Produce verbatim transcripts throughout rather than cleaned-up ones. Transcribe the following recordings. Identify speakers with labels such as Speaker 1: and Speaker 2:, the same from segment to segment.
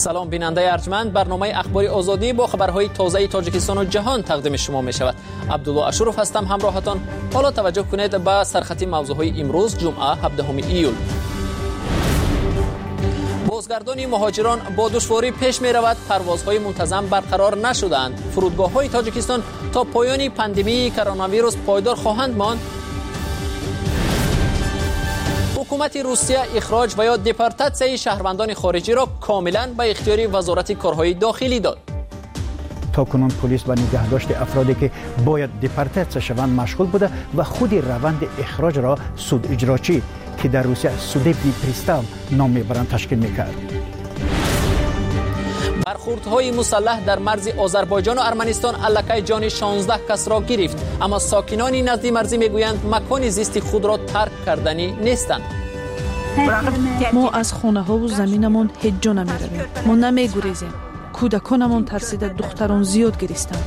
Speaker 1: سلام بیننده ارجمند، برنامه اخباری آزادی با خبرهای تازه تاجیکستان و جهان تقدیم شما می شود. عبدالله اشرف هستم همراهتان. حالا توجه کنید به سرخطی موضوعهای امروز جمعه هفدهم ایول. بازگردانی مهاجران با دشواری پیش می رود. پروازهای منتظم برقرار نشدند. فرودگاه‌های تاجیکستان تا پایان پاندمی کرونا ویروس پایدار خواهند ماند. حکومت روسیه اخراج و یا دپورتاسیون شهروندان خارجی را کاملا به اختیار وزارت کارهای داخلی داد.
Speaker 2: تاکنون پلیس و نگهداشت افرادی که باید دپورتاسیون شوند مشغول بوده و خود روند اخراج را سود اجراچی که در روسیه سودبنی پریستاو نام میبرند تشکیل میکرد.
Speaker 1: برخوردهای مسلح در مرز آذربایجان و ارمنستان الکی جان شانزده کس را گرفت، اما ساکنان نزد مرزی میگویند مکان زیست خود را ترک کردنی نیستند.
Speaker 3: ما از خانه ها و زمینمان هیچ جا نمی رویم. ما نمی گریزیم. کودکانمان ترسیده دختران زیاد گریستند.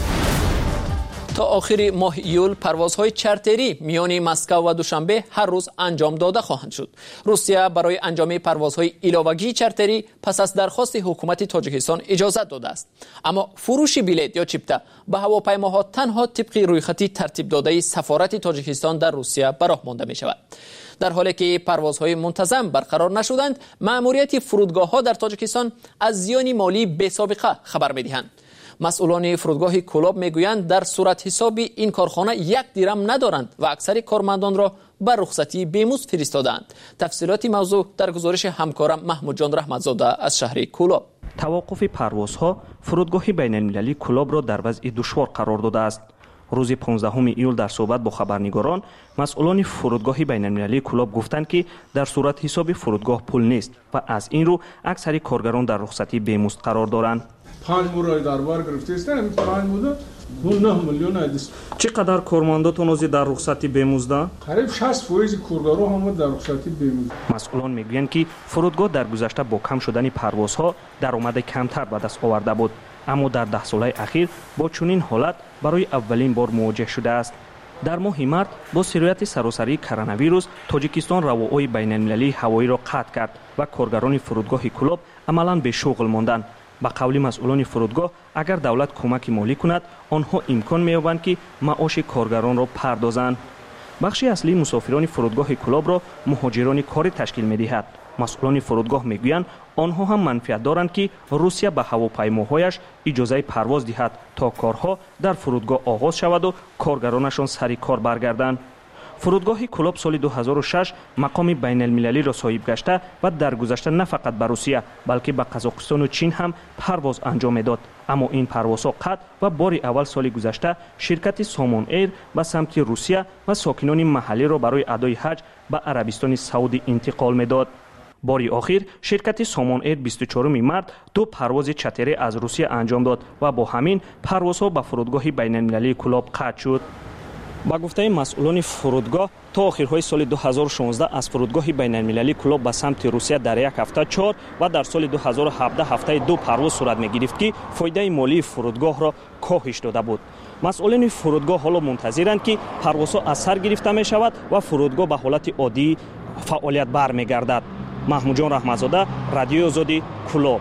Speaker 1: تا آخر ماه ایول پروازهای چارتری میان مسکو و دوشنبه هر روز انجام داده خواهند شد. روسیه برای انجام پروازهای علاوگی چارتری پس از درخواست حکومت تاجیکستان اجازه داده است، اما فروش بلیط یا چیپتا به هواپیماها تنها طبق رویخطی ترتیب داده سفارت تاجیکستان در روسیه به راه مانده می شود. در حالی که پروازهای منتظم برقرار نشدند، مأموریت فرودگاه‌ها در تاجیکستان از زیان مالی بی‌سابقه خبر می‌دهند. مسئولان فرودگاه کلاب میگویند در صورت حساب این کارخانه یک درم ندارند و اکثر کارمندان را بر رخصتی بیمزد فرستادند. تفصیلات موضوع در گزارش همکارم محمود جان رحمتزاده از شهر کلاب.
Speaker 4: توقف پروازها فرودگاه بین‌المللی کلاب را در وضع دشوار قرار داده است. روز پانزدهم ایول در صحبت با خبرنگاران، مسئولان فرودگاه بین‌المللی کلاب گفتند که در صورت حساب فرودگاه پول نیست و از این رو اکثر کارگران در رخصتی بیمزد قرار دارند.
Speaker 5: پنج مورای دربار گرفته است، همین پنج بوده نه میلیون است.
Speaker 4: چقدر کارمنداتون از در رخصتی بیمزد؟
Speaker 5: قریب شصت درصد کارگرها هم در رخصتی بیمزد.
Speaker 4: مسئولان میگویند که فرودگاه در گذشته با کم شدن پروازها درآمد کمتر به دست آورده بود، اما در ده ساله اخیر با چنین حالت برای اولین بار مواجه شده است. در ماه مارس با سرایت سراسری کرونا ویروس تاجیکستان رواهای بین‌المللی هوایی را قطع کرد و کارگران فرودگاه کلاب عملاً به شغل ماندند. با قول مسئولان فرودگاه اگر دولت کمک مالی کند آنها امکان می‌یابند که معاش کارگران را پردازند. بخشی اصلی مسافران فرودگاه کلاب را مهاجران کاری تشکیل می‌دهد. مسئولان فرودگاه میگویند آنها هم منفعت دارند که روسیه به هواپیماهایش اجازه پرواز دهد تا کارها در فرودگاه آغاز شود و کارگرانشان سر کار برگردند. فرودگاه کلاب سال دو هزار و شش مقام بین المللی را صاحب گشته و در گذشته نه فقط به روسیه بلکه به قزاقستان و چین هم پرواز انجام میداد، اما این پروازها قطع و بار اول سال گذشته شرکت سامان ایر به سمت روسیه و ساکنان محلی را برای ادای حج به عربستان سعودی انتقال میداد. باری آخر شرکت سامان ایر بیست و چهارم مارس دو پرواز چارتری از روسیه انجام داد و با همین پروازها به فرودگاه بین المللی کلاب قطع شد. با گفته مسئولان فرودگاه تا آخرهای سال دو هزار و شانزده از فرودگاه بین المللی کلاب به سمت روسیه در یک هفته چهار و در سال دو هزار و هفده هفته دو پرواز صورت می گرفت که فایده مالی فرودگاه را کاهش داده بود. مسئولان فرودگاه حالا منتظرند که پروازها از سر گرفته می شود و فرودگاه به حالت عادی فعالیت برمیگردد. محمود جان رحمتزاده، رادیو آزادی، کلاب.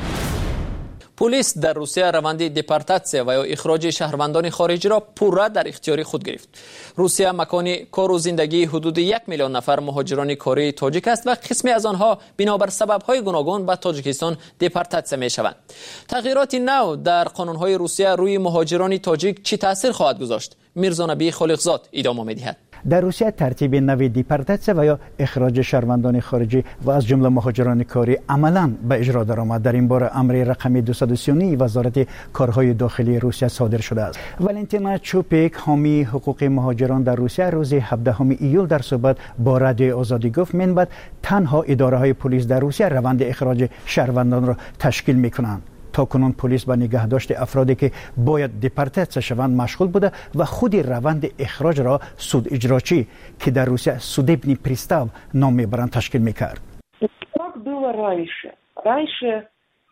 Speaker 1: پلیس در روسیه روند دپورتاسیون و یا اخراج شهروندان خارجی را پورا در اختیار خود گرفت. روسیه مکان کار و زندگی حدود یک میلیون نفر مهاجران کاری تاجیک است و قسمی از آنها بنابر سبب‌های گوناگون به تاجیکستان دپورتاسیون می‌شوند. تغییرات نو در قانون‌های روسیه روی مهاجران تاجیک چه تاثیر خواهد گذاشت؟ میرزا نبی خالقزاد ادامه می‌دهد.
Speaker 2: در روسیه ترتیب نوی دپورتاسیون و یا اخراج شهروندان خارجی و از جمله مهاجران کاری عملاً به اجرا درآمد. در این باره امر رقمی دویست و سی و نه وزارت کارهای داخلی روسیه صادر شده است. والنتینا چوپیک حامی حقوق مهاجران در روسیه روز هفدهم ایول در صحبت با رادیو آزادی گفت منبت تنها اداره‌های پلیس در روسیه روند اخراج شهروندان را تشکیل می‌کنند. تاکنون پلیس به نگهداشت افرادی که باید دپورتاسیون شوند مشغول بوده و خود روند اخراج را سود اجراچی که در روسیه سودبنی پریستاو نام میبرند تشکیل میکرد.
Speaker 6: Как было раньше? Раньше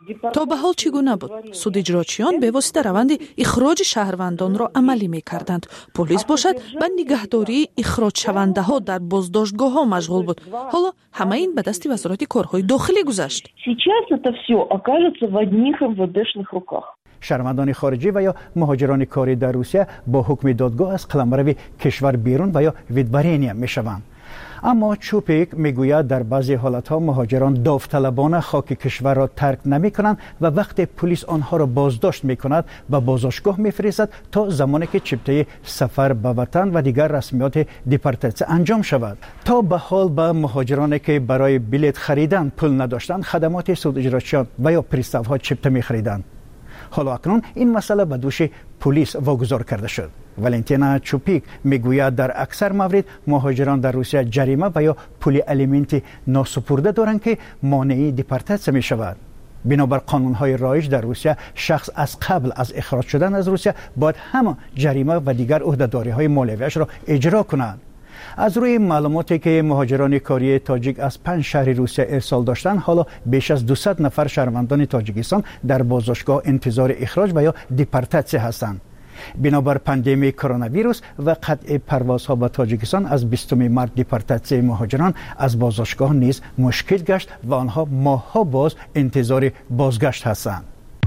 Speaker 3: то ба ҳол чӣ гуна буд? Судиҷрочиён бевосита раванди ихроҷи шаҳрвандонро амалӣ мекарданд. Полис бошад ба нигаҳдории ихроҷшавандаҳо дар боздоштгоҳҳо машғул буд. ҳоло ҳама ин ба дасти вазорати корҳои дохилӣ гузашт.
Speaker 6: Сейчас это всё окажется в одних эм вэ дэшных руках.
Speaker 2: шаҳрвандони хориҷӣ ва ё муҳоҷирони корӣ дар Русия бо ҳукми додгоҳ аз қаламрави кишвар берун ва ё видварения мешаванд. аммо Чупик мегӯяд дар баъзе ҳолатҳо муҳоҷирон довталабона хоки кишварро тарк намекунанд ва вақте пулис онҳоро боздошт мекунад ба бозошгоҳ мефиристад то замоне ки чиптаи сафар ба ватан ва дигар расмиёти депортатсия анҷом шавад. то ба ҳол ба муҳоҷироне ки барои билет харидан пул надоштанд хадамоти судиҷрочиён ва ё приставҳо чипта мехариданд. ҳоло акнун ин масъала ба дӯши пулис вогузор карда шуд. Валентина Чупик мегӯяд дар аксар маврид муҳоҷирон дар Русия ҷарима ва ё пули алименти носупурда доранд ки монеи депортатсия мешавад. бинобар қонунҳои роиж дар Русия шахс аз қабл аз ихроҷ шудан аз Русия бояд ҳама ҷарима ва дигар уҳдадориҳои молиявиашро иҷро кунад. аз рӯи маълумоте ки муҳоҷирони кории тоҷик аз панҷ шаҳри Русия ирсол доштанд, ҳоло беш аз дусад нафар шаҳрвандони Тоҷикистон дар бозошгоҳ интизори ихроҷ ва ё депортатсия ҳастанд. бинобар пандемияи коронавирус ва қатъи парвозҳо ба Тоҷикистон аз бистуми март депортатсияи муҳоҷирон аз бозошгоҳ низ мушкил гашт ва онҳо моҳҳо боз интизори бозгашт ҳастанд.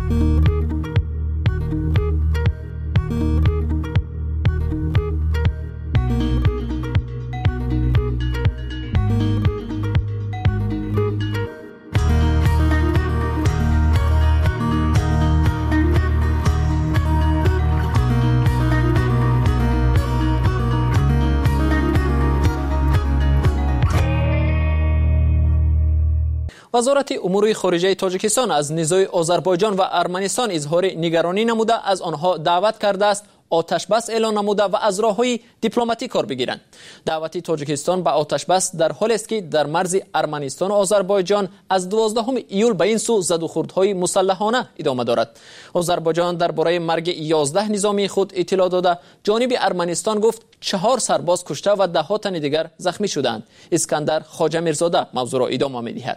Speaker 1: вазорати умури хориҷаи Тоҷикистон аз низои Озарбойҷон ва Арманистон изҳори нигаронӣ намуда аз онҳо даъват кардааст оташбас эълон намуда ва аз роҳҳои дипломатӣ кор бигиранд. даъвати Тоҷикистон ба оташбас дар ҳолест ки дар марзи Арманистону Озарбойҷон аз дувоздаҳуми июл ба ин су задухурдҳои мусаллаҳона идома дорад. Озарбойҷон дар бораи марги ёздаҳ низомии худ иттилоъ дода, ҷониби Арманистон гуфт чаҳор сарбоз кушта ва даҳҳо тани дигар захмӣ шуданд. Искандар Хоҷамирзода мавзӯъро идома медиҳад.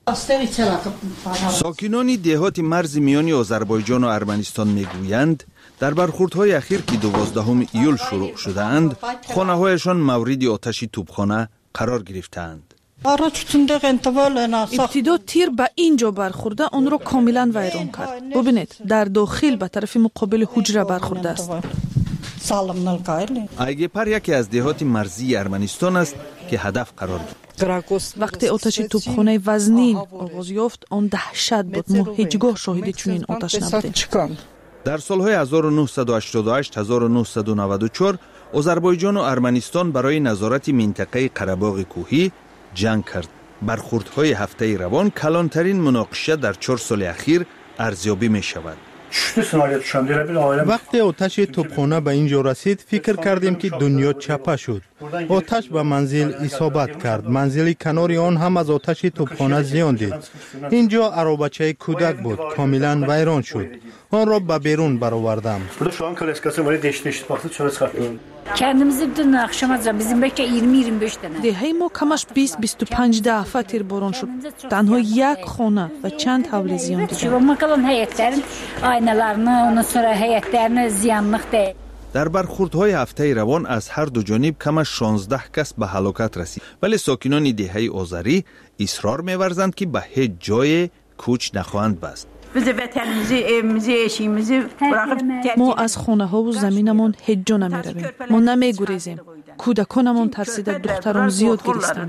Speaker 7: сокинони деҳоти марзи миёни Озарбойҷон ва Арманистон мегӯянд, дар бархурдҳои ахир ки дувоздаҳуми июл шуруъ шудаанд, хонаҳояшон мавриди оташи тӯбхона қарор гирифтаанд.
Speaker 3: ибтидо тир ба ин ҷо бархӯрда онро комилан вайрон кард. бубинед, дар дохил ба тарафи муқобили ҳуҷра бархӯрдааст.
Speaker 7: Айгепар яке аз деҳоти марзии Арманистон аст ки ҳадаф қарор гирифт.
Speaker 3: вақте оташи тӯбхонаи вазнин оғоз ёфт, он даҳшат буд. мо ҳеҷ гоҳ шоҳиди чунин оташ набудем.
Speaker 7: дар солҳои ҳазору нуҳсаду ҳаштоду ҳашт - ҳазору нуҳсаду наваду чор Озарбойҷону Арманистон барои назорати минтақаи Қарабоғи кӯҳӣ ҷанг кард. бархурдҳои ҳафтаи равон калонтарин муноқиша дар чор соли ахир арзёбӣ мешавад.
Speaker 8: вақте оташи тӯбхона ба ин ҷо расид, фикр кардем ки дунё чапа шуд. оташ ба манзил исобат кард. манзили канори он ҳам аз оташи тӯбхона зиён дид. ин ҷо аробачаи кӯдак буд, комилан вайрон шуд. онро ба берун баровардам.
Speaker 3: деҳаи мо камаш бист бисту панҷ дафъа тирборон шуд. танҳо як хона ва чанд ҳавле зиён дидем.
Speaker 7: дар бархурдҳои ҳафтаи равон аз ҳарду ҷониб камаш шонздаҳ кас ба ҳалокат расид, вале сокинони деҳаи озарӣ исрор меварзанд ки ба ҳеҷ ҷое кӯч нахоҳанд баст.
Speaker 3: мо аз хонаҳову заминамон ҳеҷ ҷо намеравем. мо намегурезем. кӯдаконамон тарсида духтарон зиёд гиристанд.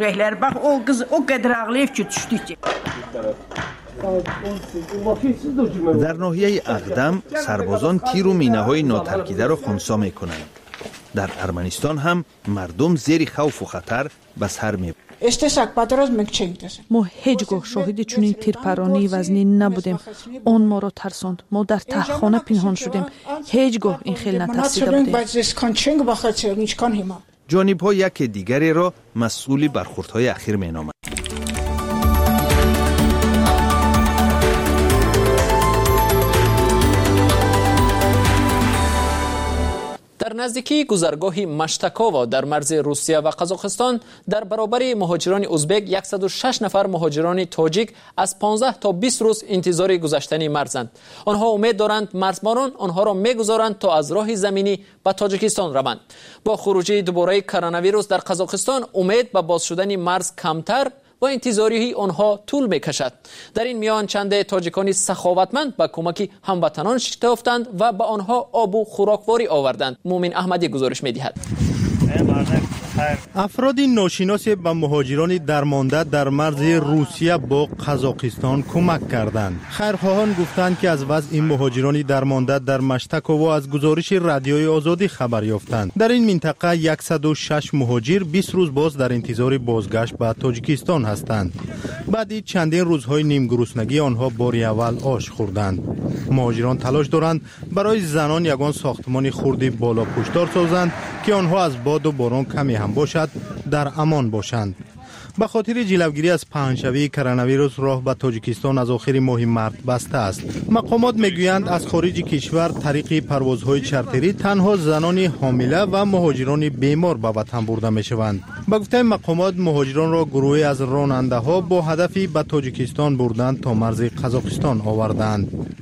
Speaker 7: дар ноҳияи Ағдам сарбозон тиру минаҳои нотаркидаро хунсо мекунанд. дар Арманистон ҳам мардум зери хавфу хатар ба сар мебаранд.
Speaker 3: мо ҳеҷ гоҳ шоҳиди чунин тирпаронии вазнин набудем. он моро тарсонд. мо дар таҳхона пинҳон шудем. ҳеҷ гоҳ ин хел натарсида будем.
Speaker 7: ҷонибҳо яке дигареро масъули бархурдҳои ахир меноманд.
Speaker 1: در نزدیکی گذرگاه مشتکاوا در مرز روسیه و قزاقستان در برابر مهاجران ازبک صد و شش نفر مهاجران تاجیک از پانزده تا بیست روز انتظار گذشتن مرزند. آنها امید دارند مرزبانان آنها را میگذارند تا از راه زمینی به تاجیکستان روند. با خروج دوباره کرونا ویروس در قزاقستان امید به باز شدن مرز کمتر و انتظاری آنها طول میکشد. در این میان چند تاجیکانی سخاوتمند به کمک هموطنان شتافتند و به آنها آب و خوراکواری آوردند. مومن احمدی گزارش میدهد.
Speaker 8: افراد ناشناس به مهاجران درمانده در مرز روسیه با قزاقستان کمک کردند. خیرخواهان گفتند که از وضع این مهاجران درمانده در مشتکاوا از گزارش رادیوی آزادی خبر یافتند. در این منطقه صد و شش مهاجر بیست روز باز در انتظار بازگشت به تاجیکستان هستند. بعد چندین روزهای نیم گرسنگی آنها بار اول آش خوردند. مهاجران تلاش دارند برای زنان یگان ساختمان خردی بالا پشتار سازند که آنها از باد و باران کمی هم باشد در امان باشند. به خاطر جلوگیری از پهنشوی کرونا ویروس راه به تاجیکستان از آخر ماه مارس بسته است. مقامات میگویند از خارج کشور طریق پروازهای چارتری تنها زنان حامله و مهاجران بیمار به وطن برده میشوند. به گفته مقامات مهاجران را گروهی از راننده ها با هدفی به تاجیکستان بردند تا مرز قزاقستان آوردند.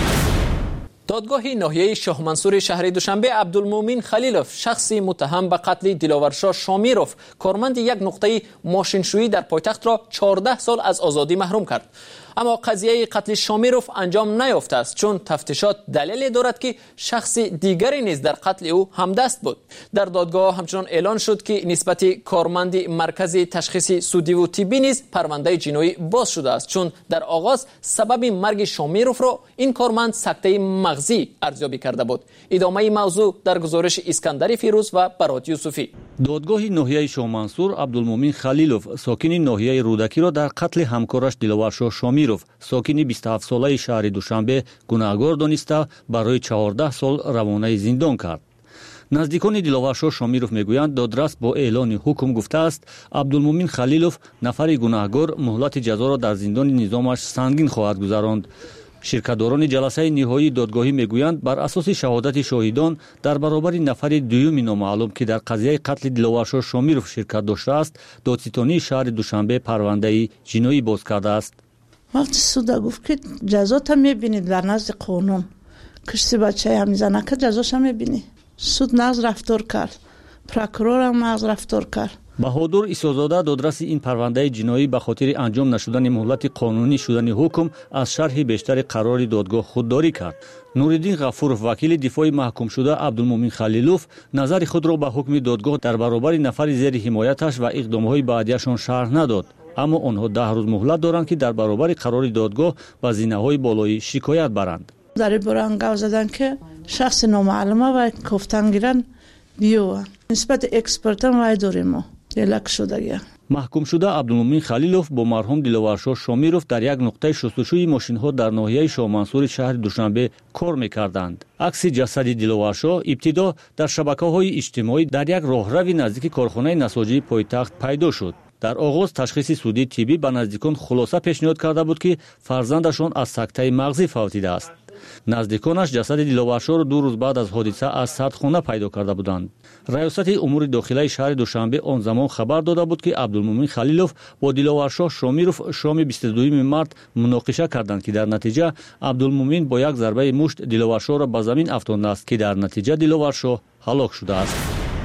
Speaker 1: دادگاه ناحیه شاه منصور شهر دوشنبه عبدالمومن خلیلوف شخصی متهم به قتل دلاورشاه شامیروف کارمند یک نقطه ماشینشویی در پایتخت را چهارده سال از آزادی محروم کرد. اما قضیه قتل شامیروف انجام نیافته است چون تفتیشات دلیل دارد که شخص دیگری نیز در قتل او همدست بود. در دادگاه همچنان اعلان شد که نسبت کارمند مرکز تشخیص سودی و طبی نیز پرونده جنایی باز شده است چون در آغاز سبب مرگ شامیروف را این کارمند سکته مغزی ارزیابی کرده بود. ادامه موضوع در گزارش اسکندر فیروز و برات یوسفی.
Speaker 9: دادگاه ناحیه شاه منصور عبدالمومن خلیلوف ساکن ناحیه رودکی را در قتل همکارش دلاورشاه شامیروف ساکن بیست و هفت ساله شهر دوشنبه گناهکار دانسته برای چهارده سال روانه زندان کرد. نزدیکان دلاورشاه شامیروف میگویند دادرس با اعلان حکم گفته است عبدالمومن خلیلوف نفر گناهکار مهلت جزا را در زندان نظامش سنگین خواهد گذراند. شرکتداران جلسه نهایی دادگاهی میگویند بر اساس شهادت شاهدان در برابر نفر دوم نامعلوم که در قضیه قتل دلاورشاه شامیروف شرکت داشته است دادستانی شهر دوشنبه پرونده جنایی باز کرده است.
Speaker 10: وقتی سود گفت که جزات هم میبینید در نزد قانون کشتی بچه هم میزنه که جزاش هم میبینی. سود نقض رفتار کرد، پروکورور هم نقض رفتار کرد.
Speaker 9: بهادر عیسی‌زاده دادرس این پرونده جنایی به خاطر انجام نشدن مهلت قانونی شدن حکم از شرح بیشتر قرار دادگاه خودداری کرد. نورالدین غفورов وکیل دفاع محکوم شده عبدالمومن خلیلوف نظر خود را به حکم دادگاه در برابر نفر زیر حمایتش و اقدامهای بعدیشان شرح نداد. اما آنها ده روز مهلت دارند که در برابر قرار دادگاه و زینه‌های بالایی شکایت برند.
Speaker 10: در این باره انگار زدن که شخص نامعلومه و کفتن گیرن بیو نسبت اکسپرت هم وای داریم ما دلک شده.
Speaker 9: محکوم شده عبدالمومن خلیلوف با مرحوم دلاورشاه شامیروف در یک نقطه شستشوی ماشین‌ها در ناحیه شاه منصور شهر دوشنبه کار می‌کردند. عکس جسد دلاورشاه ابتدا در شبکه‌های اجتماعی در یک راهروی نزدیک کارخانه نساجی پایتخت پیدا شد. در آغاز تشخیص سودی طبی به نزدیکان خلاصه پیشنهاد کرده بود که فرزندشان از سکته مغزی فوتیده است. نزدیکانش جسد دلاورشاه را دو روز بعد از حادثه از سردخانه پیدا کرده بودند. ریاست امور داخلی شهر دوشنبه آن زمان خبر داده بود که عبدالمومن خلیلوف با دلاورشاه شامیروف شام بیست و دوم مارس مناقشه کردند که در نتیجه عبدالمومن با یک ضربه مشت دلاورشاه را به زمین افکنده است که در نتیجه دلاورشاه هلاک شده است.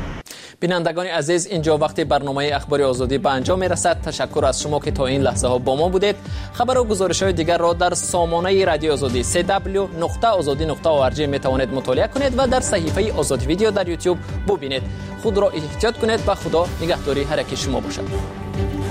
Speaker 1: بینندگان عزیز اینجا وقتی برنامه اخباری آزادی به انجام میرسد. تشکر از شما که تا این لحظه ها با ما بودید. خبر و گزارش های دیگر را در سامانه رادیو آزادی دبلیو دبلیو دبلیو نقطه آزادی نقطه او آر جی می توانید مطالعه کنید و در صفحه آزادی ویدیو در یوتیوب ببینید. خود را احتیاط کنید و خدا نگهداری هر یک شما باشد.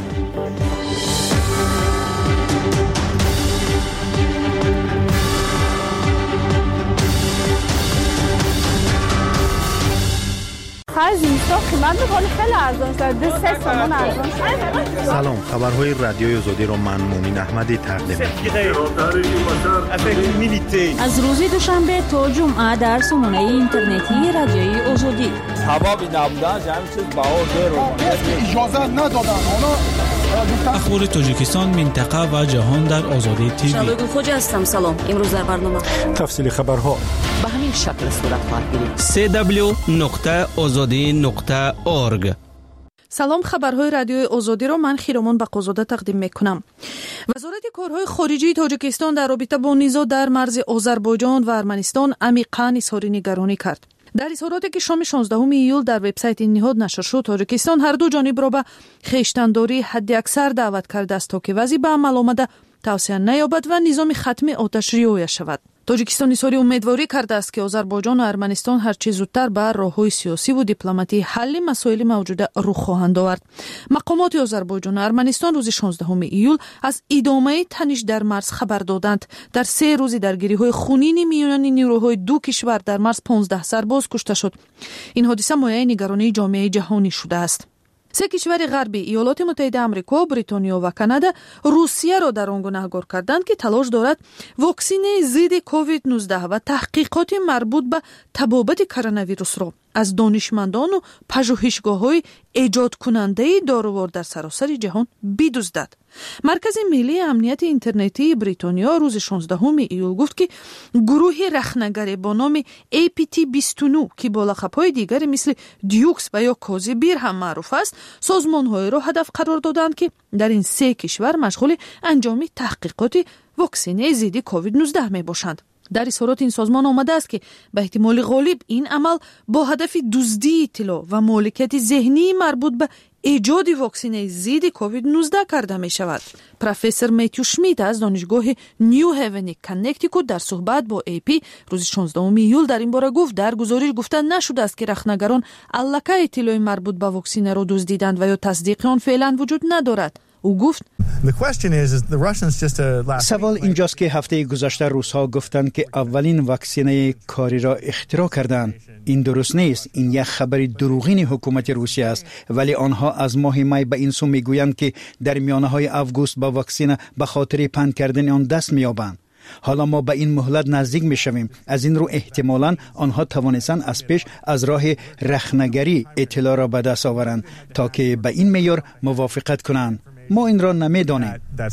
Speaker 11: از اینستا قیمت میکنه خیلی ارزان شد. دو سه سامان ارزان شد.
Speaker 8: سلام، خبرهای رادیوی آزادی را من مومن احمدی تقدیم می‌کنم.
Speaker 3: از روز دوشنبه تا جمعه در سامانه اینترنتی رادیوی آزادی.
Speaker 5: حبابی نبودن همین چیز بهار رو اجازه ندادن. اونا
Speaker 12: اخبار تاجیکستان، منطقه و جهان در آزادی تیوی.
Speaker 13: شادو خوجا هستم. سلام. امروز در برنامه
Speaker 12: تفصیل خبرها
Speaker 13: به همین شکل صورت خواهد گرفت.
Speaker 14: دبلیو دبلیو دبلیو نقطه آزادی نقطه اورگ.
Speaker 3: سلام، خبرهای رادیوی آزادی را من خیرمان بقازاده تقدیم میکنم. وزارت کارهای خارجه تاجیکستان در رابطه با نزاع در مرز آذربایجان و ارمنستان عمیقاً اظهار نگرانی کرد. در اظهاراتی که شام شانزدهم ایول در وبسایت این نهاد نشر شد، تاجیکستان هر دو جانب را به خویشتنداری حداکثر دعوت کرده است تا که وضع به عمل آمده توسعه نیابد و نظام ختم آتش رعایت شود. تاجیکستان اظهار امیدواری کرده است که آذربایجان و ارمنستان هر چه زودتر به راههای سیاسی و دیپلماتی حل مسائل موجوده رخ خواهند آورد. مقامات آذربایجان و ارمنستان روز شانزدهم ایول از ادامه تنش در مرز خبر دادند. در سه روز درگیری‌های خونین میان نیروهای دو کشور در مرز پانزده سرباز کشته شد. این حادثه مایه نگرانی جامعه جهانی شده است. سه کشور غربی، ایالات متحده آمریکا، بریتانیا و کانادا، روسیه را در آن گناهکار کردند که تلاش دارد واکسن ضد کووید نوزده و تحقیقات مربوط به تبابت کرونا ویروس را از دانشمندان و پژوهشگاه‌های ایجاد کننده دارووار در سراسر جهان بدزدد. مرکز ملی امنیت اینترنتی بریتانیا روز شانزدهم ایول گفت که گروه رخنه‌گر با نام ای پی تی بیست و نه که با لقب‌های دیگری مثل دیوکس و یا کازیبیر هم معروف است، سازمان‌های را هدف قرار دادند که در این سه کشور مشغول انجام تحقیقات واکسن ضد کووید نوزده میباشند. در اظهارات این سازمان آمده است که به احتمال غالب این عمل با هدف دزدی اطلاع و مالکیت ذهنی مربوط به ایجاد واکسن ضد کووید نوزده کرده می شود. پروفسور میتیو شمیت از دانشگاه نیو هیون کنکتیکوت در صحبت با ای پی روز شانزدهم ایول در این باره گفت در گزارش گفته نشده است که رخنه‌گران الکی اطلاع مربوط به واکسن را دزدیدند و یا تصدیق آن فعلا وجود ندارد. او گفت
Speaker 2: سوال اینجاست که هفته گذشته روس‌ها گفتند که اولین واکسن کاری را اختراع کردند. این درست نیست. این یک خبر دروغین حکومت روسیه است، ولی آنها از ماه می به این سو میگویند که در میانه‌های آگوست با واکسن به خاطر پند کردن آن دست می‌یابند. حالا ما به این مهلت نزدیک می‌شویم. از این رو احتمالاً آنها توانستند از پیش از راه رخنه‌گری اطلاع را به دست آورند تا که به این معیار موافقت کنند. ما این را نمی‌دانیم.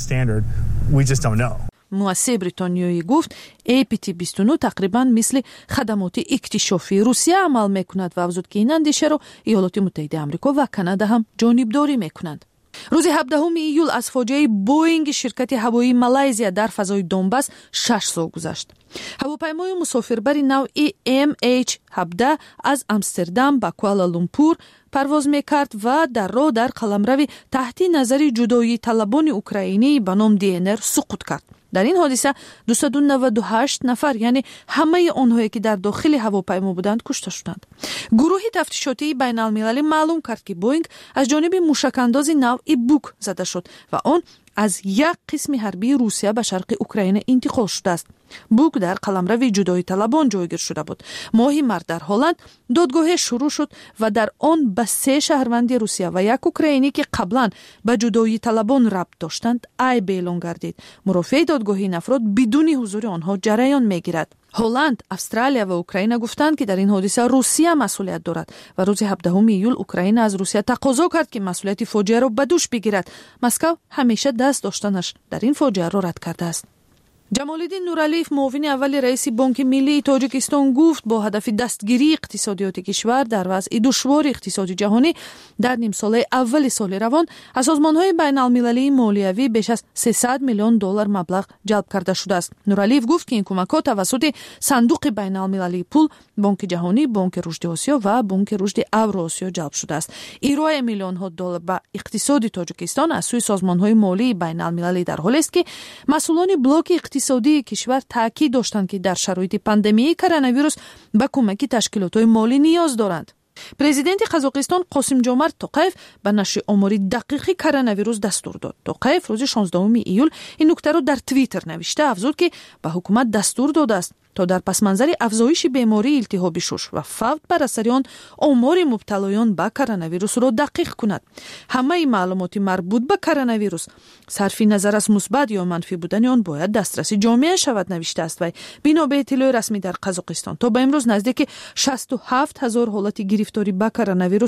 Speaker 3: مؤسسه بریتانیایی گفت ای پی تی بیست و نه تقریباً مثل خدمات اکتشافی روسیه عمل می‌کند و افزود که این اندیشه را ایالات متحده آمریکا و کانادا هم جانبداری می‌کنند. روز هفدهم ایول از فاجعه بوینگ شرکت هوایی مالایزیا در فضای دونباس شش سال گذشت. هواپیمای مسافربری نوعی ام اچ هفده از امستردام به کوالالامپور پرواز میکرد و در راه در قلمرو تحت نظر جدایی طلبان اوکراینی به نام دی ان ار سقوط کرد. در این حادثه دویست و نود و هشت نفر یعنی همه آنهایی که در داخل هواپیما بودند کشته شدند. گروه تفتیشاتی بین المللی معلوم کرد که بوینگ از جانب موشک‌انداز نوعی بوک زده شد و آن از یک قسم حربی روسیه به شرق اوکراین انتقال شده است. بوک در قلمرو جدایی طلبان جایگیر شده بود. ماهی مرد در هلند دادگاه شروع شد و در آن به سه شهروند روسیه و یک اوکراینی که قبلا به جدایی طلبان ربط داشتند عیب اعلام گردید. مرافع دادگاه این افراد بدون حضور آنها جریان میگیرد. هلند، استرالیا و اوکراین گفتند که در این حادثه روسیه مسئولیت دارد و روز هفدهم ایول اوکراین از روسیه تقاضا کرد که مسئولیت فاجعه را به دوش بگیرد. مسکو همیشه دست داشتنش در این فاجعه را رد کرده است. جمال الدین نورعلیف معاون اول رئیس بانک ملی تاجیکستان گفت با هدف دستگیری اقتصادیات کشور در وضع دشوار اقتصادی جهانی در نیم ساله اول سال روان از سازمان‌های بین‌المللی مالیوی بیش از سیصد میلیون دلار مبلغ جلب کرده شده است. نورعلیف گفت که این کمک‌ها توسط صندوق بین‌المللی پول، بانک جهانی، بانک رشد آسیا و بانک رشد اوراسیا جلب شده است. ارائه میلیون‌ها دلار به اقتصاد تاجیکستان از سوی سازمان‌های مالی بین‌المللی در حالی است که مسئولان بلاک اقتصادی کشور تاکید داشتند که در شرایط پاندمی کرونا ویروس به کمک تشکیلات‌های مالی نیاز دارند. پرزیدنت قزاقستان قاسم جومرت توقیف به نشر آماری دقیق کرونا ویروس دستور داد. توقیف روز شانزدهم ایول این نکته را در توییتر نوشته افزود که به حکومت دستور داده است تا در پس منظر افزایش بیماری التهاب شش و فوت بر اثر آن آمار مبتلایان به کرونا ویروس را دقیق کند. همه معلومات مربوط به کرونا ویروس صرف نظر از مثبت یا منفی بودن آن باید دسترس جامعه شود نوشته است و بنا به اطلاع رسمی در قزاقستان تا به امروز نزدیک شصت و هفت هزار حالت گرفتاری به کرونا ویروس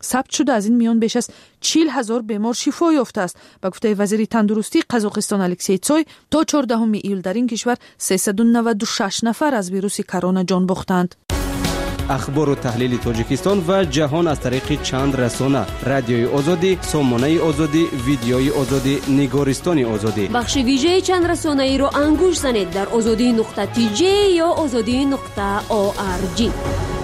Speaker 3: ثبت شده از این میان بیش از چهل هزار بیمار شفا یافته است. به گفته وزیر تندرستی قزاقستان الکسی تسوی تا چهاردهم ایول در این کشور سیصد و نود و شش نفر از ویروس کرونا جان باختند.
Speaker 14: اخبار و تحلیل تاجیکستان و جهان از طریق چند رسانه: رادیوی آزادی، سامانه آزادی، ویدیوی آزادی، نگارستان آزادی.
Speaker 15: بخش ویژه چند رسانه ای را انگوش زنید در آزادی نقطه تی جی یا آزادی نقطه او آر جی.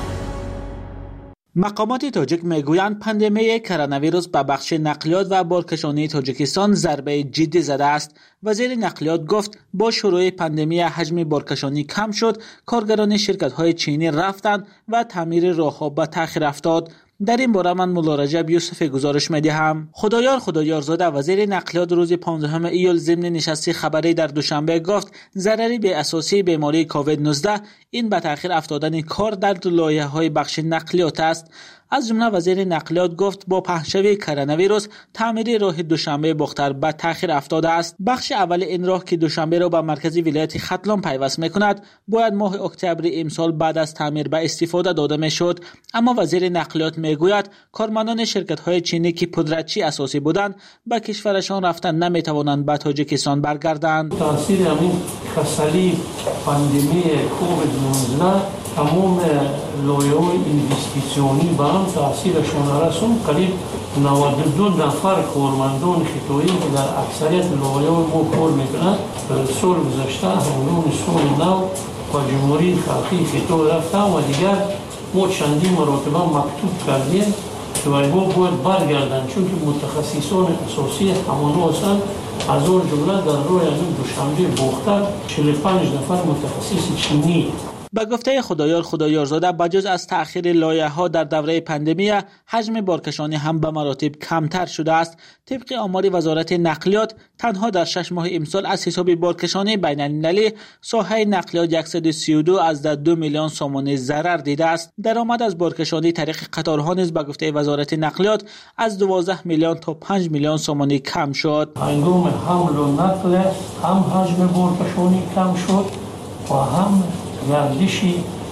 Speaker 16: مقامات تاجیک میگویند پاندمی کرونا ویروس به بخش نقلیات و بارکشانی تاجیکستان ضربه جدی زده است. وزیر نقلیات گفت با شروع پاندمی حجم بارکشانی کم شد، کارگران شرکت‌های چینی رفتند و تعمیر راه‌ها به تأخیر افتاد. در این باره من مولا رجب یوسف گزارش می‌دهم. خدایار خدایارزاده وزیر نقلیات روز پانزدهم ایول ضمن نشست خبری در دوشنبه گفت ضرری به اساسی بیماری کووید نوزده این به تأخیر افتادن کار در لایحه‌های بخش نقلیات است. از جمله وزیر نقلیات گفت با پهنشوی کرونا ویروس تعمیر راه دوشنبه باختر به تأخیر افتاده است. بخش اول این راه که دوشنبه را به مرکزی ولایت ختلان پیوست می‌کند باید ماه اکتبر امسال بعد از تعمیر به استفاده داده می‌شد، اما وزیر نقلیات میگوید کارمندان شرکت‌های چینی که پودرچی اساسی بودند به کشورشان رفتن نمی‌توانند به تاجیکستان برگردند.
Speaker 17: تاثیر همین خسالی پاندمی کووید نوزده تمام لایه‌های اینوستیسیونی به هم تاثیرشون رسون. قریب نود و دو نفر کارمندان خطایی که در اکثریت لایه‌های ما کار میکنند سال گذشته همون سال نو و جمهوری خلقی خطا رفتن و دیگر ما چندین مراتبه مکتوب کردیم که ما باید برگردن، چون که متخصصان اساسی همانو هستند. از اون جمله در روی این دوشنبه باختر چهل و پنج نفر متخصص چینی.
Speaker 16: به گفته خدایار خدایارزاده بجز از تأخیر لایحه‌ها در دوره پاندمی، حجم بارکشانی هم به مراتب کمتر شده است. طبق آمار وزارت نقلیات تنها در شش ماه امسال از حساب بارکشانی بین المللی ساحه نقلیات صد و سی و دو از دو میلیون سومانی ضرر دیده است. درآمد از بارکشانی طریق قطارها نیز به گفته وزارت نقلیات از دوازده میلیون تا پنج میلیون سومانی کم شد.
Speaker 17: هنگام حمل و نقل هم حجم بارکشانی کم شد و هم گردشی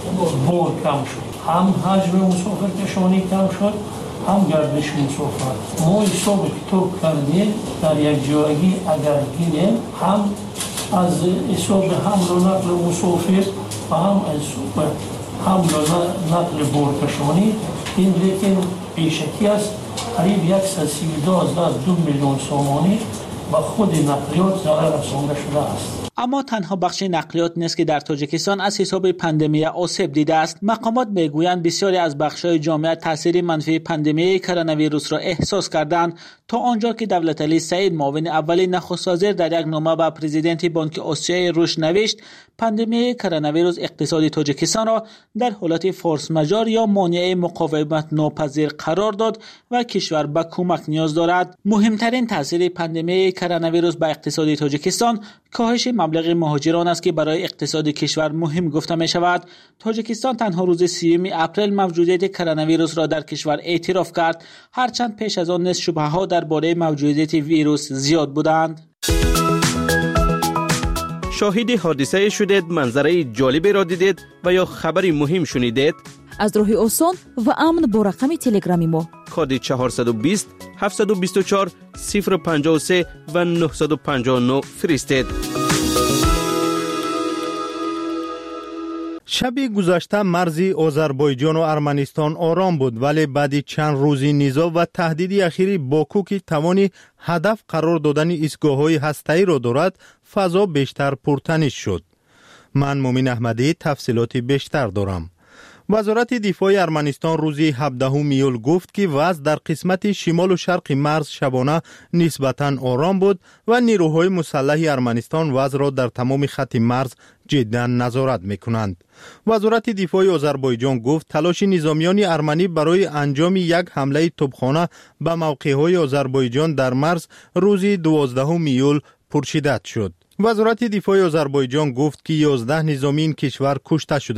Speaker 17: بار کم شد، هم حجم مسافر کشانی کم شد، هم گردش مسافر. ما حساب کتاب کردیم در یک جایگی اگر گیریم هم از حساب حمل و نقل مسافر و هم از حساب حمل و نقل بار کشانی این لیکن پیشکی است. قریب صد و سی و دو از دو میلیون سومانی با خود نقلیات ضرر رسانده شده است.
Speaker 16: اما تنها بخش نقلیات نیست که در تاجیکستان از حساب پاندمی آسیب دیده است. مقامات میگویند بسیاری از بخش‌های جامعه تاثیر منفی پاندمی کرونا ویروس را احساس کردند، تا آنجا که دولتعلی سعید معاون اول نخست وزیر در یک نامه به پرزیدنت بانک آسیای رشد نوشت پاندمی کرونا ویروس اقتصاد تاجیکستان را در حالت فورس ماژور یا مانع مقاومت ناپذیر قرار داد و کشور به کمک نیاز دارد. مهمترین تاثیر پاندمی کرونا ویروس به اقتصاد تاجیکستان کاهش مبلغ مهاجران است که برای اقتصاد کشور مهم گفته می شود. تاجیکستان تنها روز سیوم اپریل موجودیت کرونا ویروس را در کشور اعتراف کرد، هرچند پیش از آن نیز شبهه‌ها درباره موجودیت ویروس زیاد بودند.
Speaker 14: شاهد حادثه شدید، منظره جالبی را دیدید و یا خبری مهم شنیدید؟
Speaker 18: از راه آسان و امن با رقم تلگرامی ما
Speaker 14: کد چهارصد و بیست هفتصد و بیست و چهار صفر پنجاه و سه و نهصد و پنجاه و نه فرستید.
Speaker 8: شب گذشته مرز آذربایجان و ارمنستان آرام بود، ولی بعد چند روزی نزاع و تهدید اخیری باکو که توانی هدف قرار دادن ایستگاه‌های هسته‌ای را دارد، فضا بیشتر پرتنش شد. من مومن احمدی تفصیلات بیشتر دارم. وزارت دفاع ارمنستان روز هفدهم ایول گفت که وضع در قسمت شمال و شرق مرز شبانه نسبتاً آرام بود و نیروهای مسلح ارمنستان وضع را در تمام خط مرز جداً نظارت می‌کنند. وزارت دفاع آذربایجان گفت تلاش نظامیان ارمنی برای انجام یک حمله توپخانه به موقع‌های آذربایجان در مرز روز دوازدهم ایول پرشدت شد. وزارت دفاع آذربایجان گفت که یازده نظامی این کشور کشته شده است.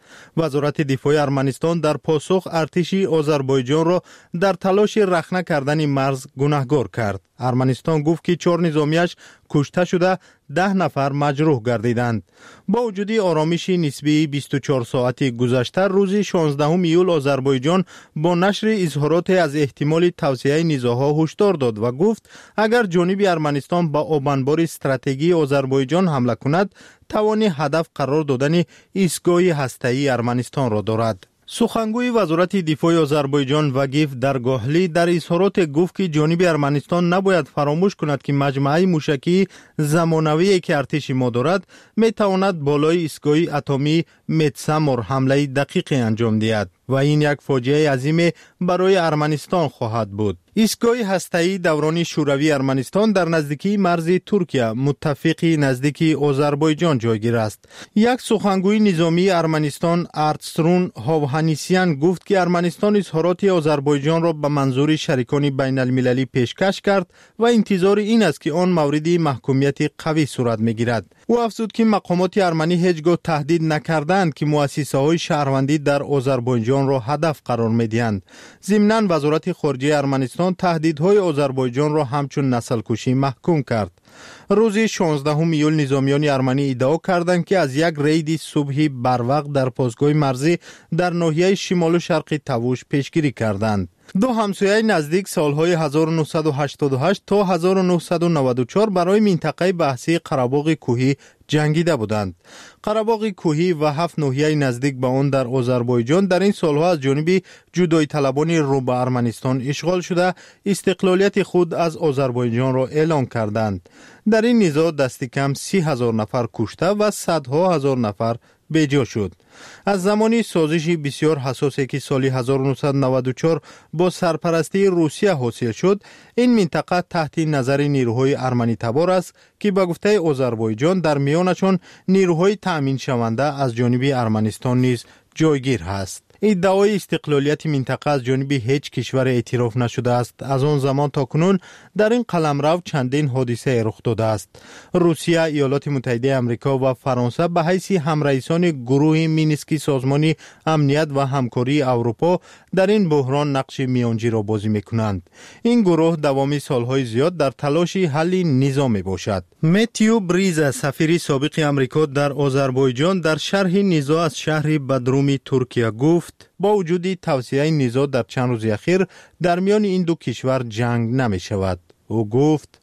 Speaker 8: وزارت دفاع ارمنستان در پاسخ ارتش آذربایجان را در تلاش رخنه کردن مرز گناهکار کرد. ارمنستان گفت که چهار نظامیش کشته شده، ده نفر مجروح گردیدند. با وجود آرامش نسبی بیست و چهار ساعتی گذشته، روز شانزدهم ایول آذربایجان با نشر اظهارات از احتمال توسعه نزاعها هشدار داد و گفت اگر جانب ارمنستان با آبانبار استراتژی آذربایجان حمله کند، توان هدف قرار دادن ایستگاه هسته‌ای ارمنستان را دارد. سخنگوی وزارت دفاع آذربایجان وگیف درگاهلی در اظهارات گفت که جانب ارمنستان نباید فراموش کند که مجموعه موشکی زمانویی که ارتش ما دارد می تواند بالای ایستگاه اتمی متسامر حمله دقیقی انجام دهد و این یک فاجعه عظیم برای ارمنستان خواهد بود. ایستگاه هسته‌ای دوران شوروی ارمنستان در نزدیکی مرز ترکیه متفق نزدیکی آذربایجان جایگیر است. یک سخنگوی نظامی ارمنستان ارتسرون هاوهانیسیان گفت که ارمنستان اظهارات آذربایجان را به منظور شریکان بین المللی پیشکش کرد و انتظار این است که آن مورد محکومیت قوی صورت میگیرد. او افزود که مقامات ارمنی هیچگاه تهدید نکردند که مؤسسه‌های شهروندی در آذربایجان را هدف قرار می‌دهند. ضمناً وزارت خارجه ارمنستان تهدیدهای آذربایجان را همچون نسل‌کشی محکوم کرد. روز شانزدهم ایول نظامیان ارمنی ادعا کردند که از یک رید صبحی بروقت در پاسگاه مرزی در ناحیه شمال و شرق تاوش پیشگیری کردند. دو همسایه نزدیک سالهای هزار و نهصد و هشتاد و هشت تا هزار و نهصد و نود و چهار برای منطقه بحثی قره‌باغ کوهی جنگیده بودند. قره‌باغ کوهی و هفت ناحیه نزدیک به آن در آذربایجان در این سالها از جانب جدایی طلبان رو به ارمنستان اشغال شده استقلالیت خود از آذربایجان را اعلام کردند. در این نزاع دست کم سی هزار نفر کشته و صدها هزار نفر بیجا شد. از زمانی سازش بسیار حساسی که سال هزار و نهصد و نود و چهار با سرپرستی روسیه حاصل شد، این منطقه تحت نظر نیروهای ارمنی تبار است که به گفته آذربایجان در میانشان نیروهای تأمین شونده از جانب ارمنستان نیز جایگیر است. ادعای استقلالیت منطقه از جانب هیچ کشور اعتراف نشده است. از آن زمان تا کنون در این قلمرو چندین حادثه رخ داده است. روسیه، ایالات متحده آمریکا و فرانسه به حیث همرئیسان گروه مینسکی سازمان امنیت و همکاری اروپا در این بحران نقش میانجی را بازی میکنند. این گروه دوام سالهای زیاد در تلاش حل نظامی باشد. متیو بریز، سفیر سابق آمریکا در آذربایجان، در شرح نزاع از شهر بدروم ترکیه گفت با وجود توسعه نزاع در چند روز اخیر در میان این دو کشور جنگ نمی شود. او گفت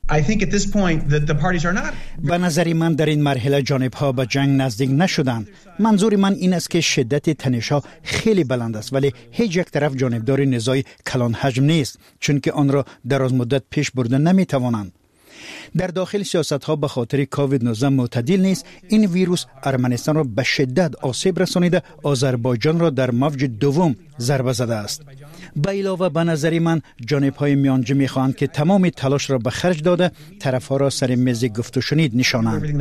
Speaker 2: به نظر من در این مرحله جانب‌ها به جنگ نزدیک نشدند. منظور من این است که شدت تنش‌ها خیلی بلند است، ولی هیچ یک طرف جانبدار نزاع کلان حجم نیست، چون که آن را دراز مدت پیش برده نمی‌توانند. در داخل سیاست ها به خاطر کووید نوزده معتدل نیست. این ویروس ارمنستان را به شدت آسیب رسانیده، آذربایجان را در موج دوم ضربه زده است. به علاوه به نظر من جانب های میانجی میخواهند که تمام تلاش را به خرج داده طرف ها را سر میز گفت و شنید نشانند.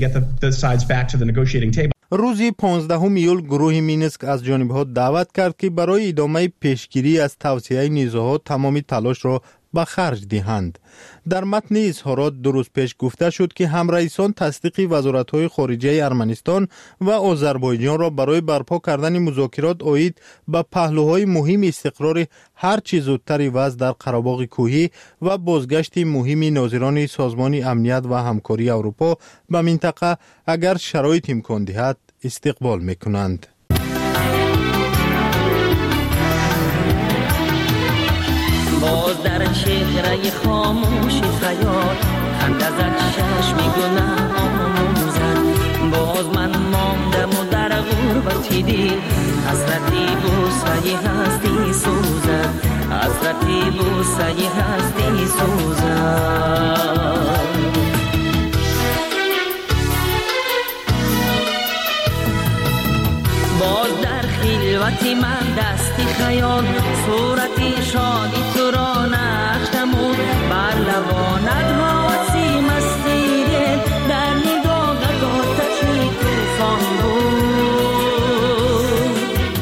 Speaker 8: روزی پانزدهم ایول گروه مینسک از جانب ها دعوت کرد که برای ادامه پیشگیری از توسعه نزاعات تمامی تلاش را به خرج دهند. در متن اظهارات دو روز پیش گفته شد که همرئیسان تصدیق وزارت‌های خارجه ارمنستان و آذربایجان را برای برپا کردن مذاکرات عاید به پهلوهای مهم استقرار هر چه زودتر وضع در قره‌باغ کوهی و بازگشت مهم ناظران سازمان امنیت و همکاری اروپا به منطقه اگر شرایط امکان دهد استقبال می‌کنند.
Speaker 19: باز در چهره خاموشی خیال خنده زد چشمی گناه آموزد. باز من ماندم و در غربتی دل حسرتی بوسه هستی سوزد، حسرتی بوسه هستی سوزد. باز در خلوتی من دستی خیال صورتی شادی تو را نقش نمود، بر لبانت حواسی مستی دل در نگاهت آتشی طوفان بود.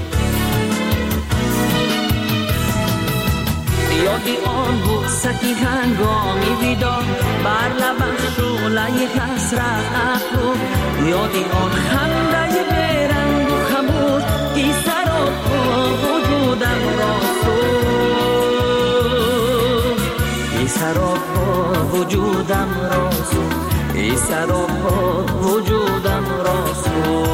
Speaker 19: یادی آن بوستی هنگامی ویدا بر لبم شعله حسرت افروخت، یادی آن خنده برنگ و خموش وجودم راسو ای سراپا وجودم راسو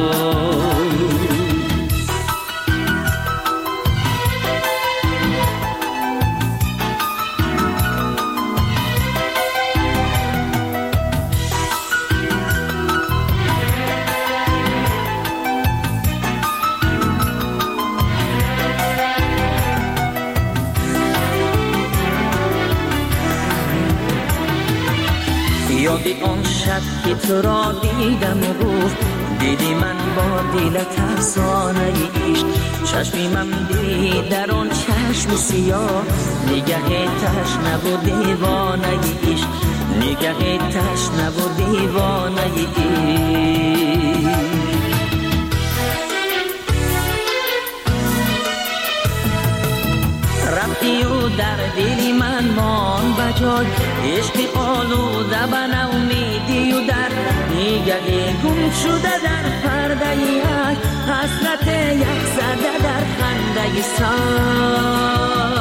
Speaker 19: یادی آن شب که تو را دیدم و گفت دیدی من با دلت افسانه عشق چشمیم دید در آن چشم سیاه نگه تشنه و دیوانه عشق نگه تشنه و دیوانه عشق رفتی و در دلی من مان بجای عشق آلوده به نومیدی و در نگه گم شده در پرده یک حسرت یک زده در خنده سر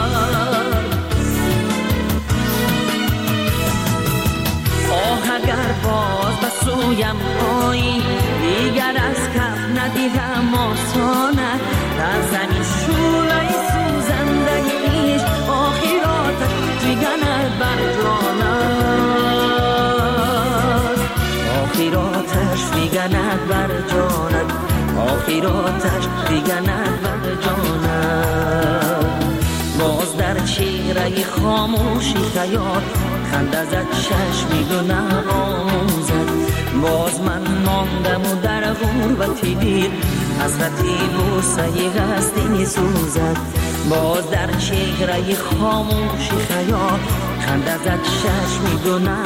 Speaker 19: آه اگر باز به سویم آیی دیگر از کف ندیدم آسانه در زمین شولای سوزنده عشق آخراتش دیگرد بر جانت آخراتش دیگرد بر جانت آخراتش دیگرد بر جانت باز در چهره خاموشی خیال خنده زد چشمی گنه آموزد باز من ماندم و در غربتی دیر حسرتی بوسه هستی سوزد باز در چهره خاموشی خیال خنده زد چشمی گنه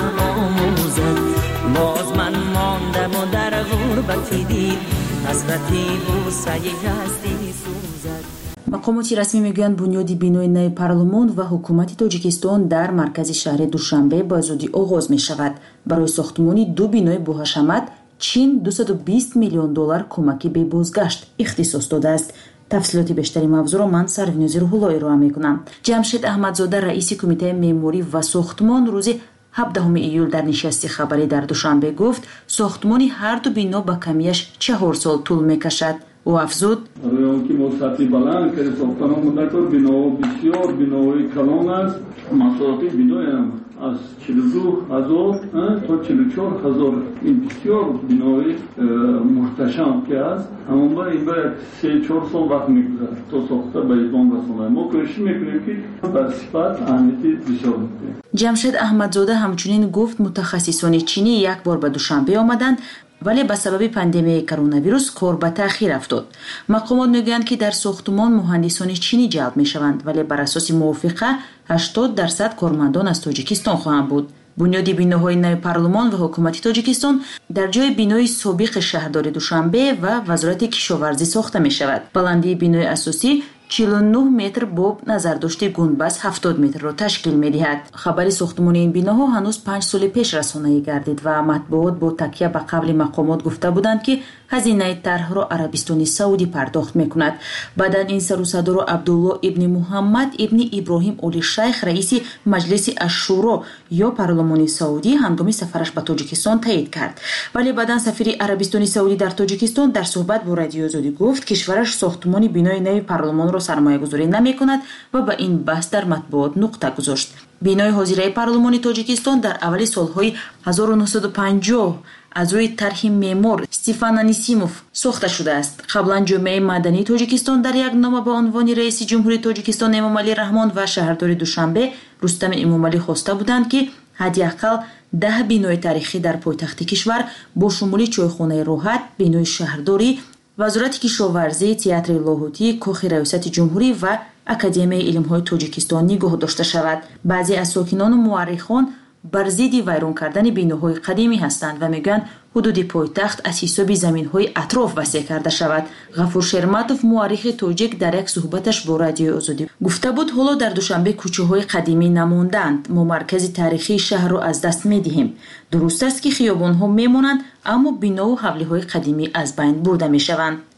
Speaker 19: آموزد باز من ماندم و در غربتی دیر حسرتی بوسه هستی سوزد.
Speaker 20: мақомоти расмӣ мегӯянд бунёди бинои нави парлумон ва ҳукумати тоҷикистон дар маркази шаҳри душанбе ба зудӣ оғоз мешавад. барои сохтмони ду бинои боҳашамат чин дусаду бист миллион доллар кӯмаки бебозгашт ихтисос додааст. тафсилоти бештари мавзӯъро ман сарвинози рӯҳулло ироа мекунам. ҷамшед аҳмадзода раиси кумитаи меъморӣ ва сохтмон рӯзи ҳабдаҳуми июл дар нишасти хабарӣ дар душанбе гуфт сохтмони ҳарду бино ба камияш чаҳор сол тӯл мекашад. ӯ афзуд
Speaker 5: ки мо сатҳи баланд кари сохтан омада бино бисёр бинои калон аст масофи биноям аз чилу ду ҳазор то чилу чор ҳазор ин бисёр бинои муҳташам ки аст ҳамонба ин ба як се чор сол вақт мегузарад то сохта ба идом расонад мо кӯшиш мекунем ки ба сифат аҳамияти бисёр мекунем.
Speaker 20: ҷамшед аҳмадзода ҳамчунин гуфт мутахассисони чинӣ як бор ба душанбе омаданд вале ба сабаби пандемияи коронавирус кор ба таъхир афтод. мақомот мегӯянд ки дар сохтмон муҳандисони чинӣ ҷалб мешаванд вале бар асоси мувофиқа ҳаштод дарсад кормандон аз тоҷикистон хоҳанд буд. бунёди биноҳои нави парлумон ва ҳукумати тоҷикистон дар ҷои бинои собиқи шаҳрдори душанбе ва вазорати кишоварзӣ сохта мешавад. баландии бинои асосӣ чилу нӯҳ метр бо назардошти гунбаз ҳафтод метрро ташкил медиҳад. хабари сохтмони ин биноҳо ҳанӯз панҷ соли пеш расонаӣ гардид ва матбуот бо такя ба қавли мақомот гуфта буданд ки ҳазинаи тарҳро арабистони саудӣ пардохт мекунад. баъдан ин сарусадору абдулло ибни муҳаммад ибни иброҳим оли шайх раиси маҷлиси ашшуро ё парлумони саудӣ ҳангоми сафараш ба тоҷикистон таъид кард. вале баъдан сафири арабистони саудӣ дар тоҷикистон дар суҳбат бо радиои озодӣ гуфт кишвараш сохтмони бинои нави парлумонро сармоягузорӣ намекунад ва ба ин баҳс дар матбуот нуқта гузошт. бинои ҳозираи парлумони тоҷикистон дар аввали солҳои ҳазору нӯҳсаду панҷоҳ аз рӯи тарҳи меъмор Стефан Анисимов сохта шудааст. қаблан ҷомеаи мадании тоҷикистон дар як нома ба унвони раиси ҷумҳурии тоҷикистон Эмомалӣ Раҳмон ва шаҳрдори Душанбе Рустам Эмомалӣ хоста буданд ки ҳадди ақал даҳ бинои тарихӣ дар пойтахти кишвар бо шумули чойхонаи роҳат, бинои шаҳрдорӣ, вазорати кишоварзӣ, театри лоҳутӣ, кохи раёсати ҷумҳурӣ ва академияи илмҳои тоҷикистон нигоҳ дошта шавад. баъзе аз сокинону муаррихон бар зидди вайрон кардани биноҳои қадимӣ ҳастанд ва мегӯянд ҳудуди пойтахт аз ҳисоби заминҳои атроф васеъ карда шавад. ғафур шерматов муаррихи тоҷик дар як суҳбаташ бо радиои озодӣ гуфта буд ҳоло дар душанбе кӯчаҳои қадимӣ намонданд, мо маркази таърихии шаҳрро аз даст медиҳем. дуруст аст ки хиёбонҳо мемонанд аммо бинову ҳавлиҳои қадимӣ аз байн бурда мешаванд.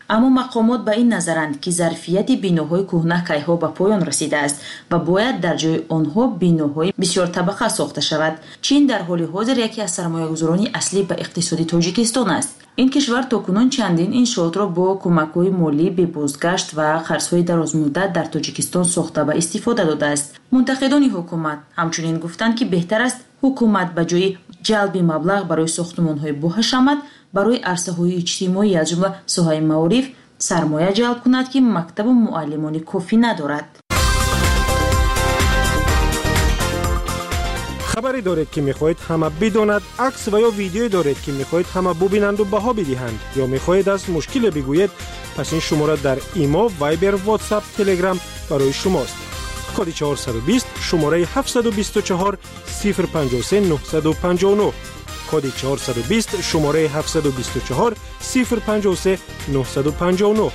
Speaker 20: аммо мақомот ба ин назаранд ки зарфияти биноҳои кӯҳна кайҳо ба поён расида аст ва бояд дар ҷои онҳо биноҳои бисёртабақа сохта шавад. чин дар ҳоли ҳозир яке аз сармоягузорони аслӣ ба иқтисоди тоҷикистон аст. ин кишвар токунун чандин иншоотро бо кӯмакҳои молӣ, бебозгашт ва қарзҳои дарозмуддат дар тоҷикистон сохта ба истифода додааст. мунтақидони ҳукумат ҳамчунин гуфтанд ки беҳтар аст ҳукумат ба ҷои ҷалби маблағ барои сохтмонҳои боҳашамат барои арсаҳои иҷтимоӣ аз ҷумла соҳаи маориф сармоя ҷалб кунад ки мактабу муаллимони кофӣ надорад.
Speaker 21: хабаре доред ки мехоҳед ҳама бидонад, акс ва ё видеое доред ки мехоҳед ҳама бубинанду баҳо бидиҳанд ё мехоҳед аз мушкиле бигӯед, пас ин шумора дар имо, вайбер, ватсап, телеграм барои шумост. коди чаҳорсад و бист шумораи ҳафтсад و بیست و چهار صفر پنج سه نه پنج نه коди чаҳорсад و бист шумораи ҳафтсад و بیست و چهار صفر پنج سه نه پنج نه.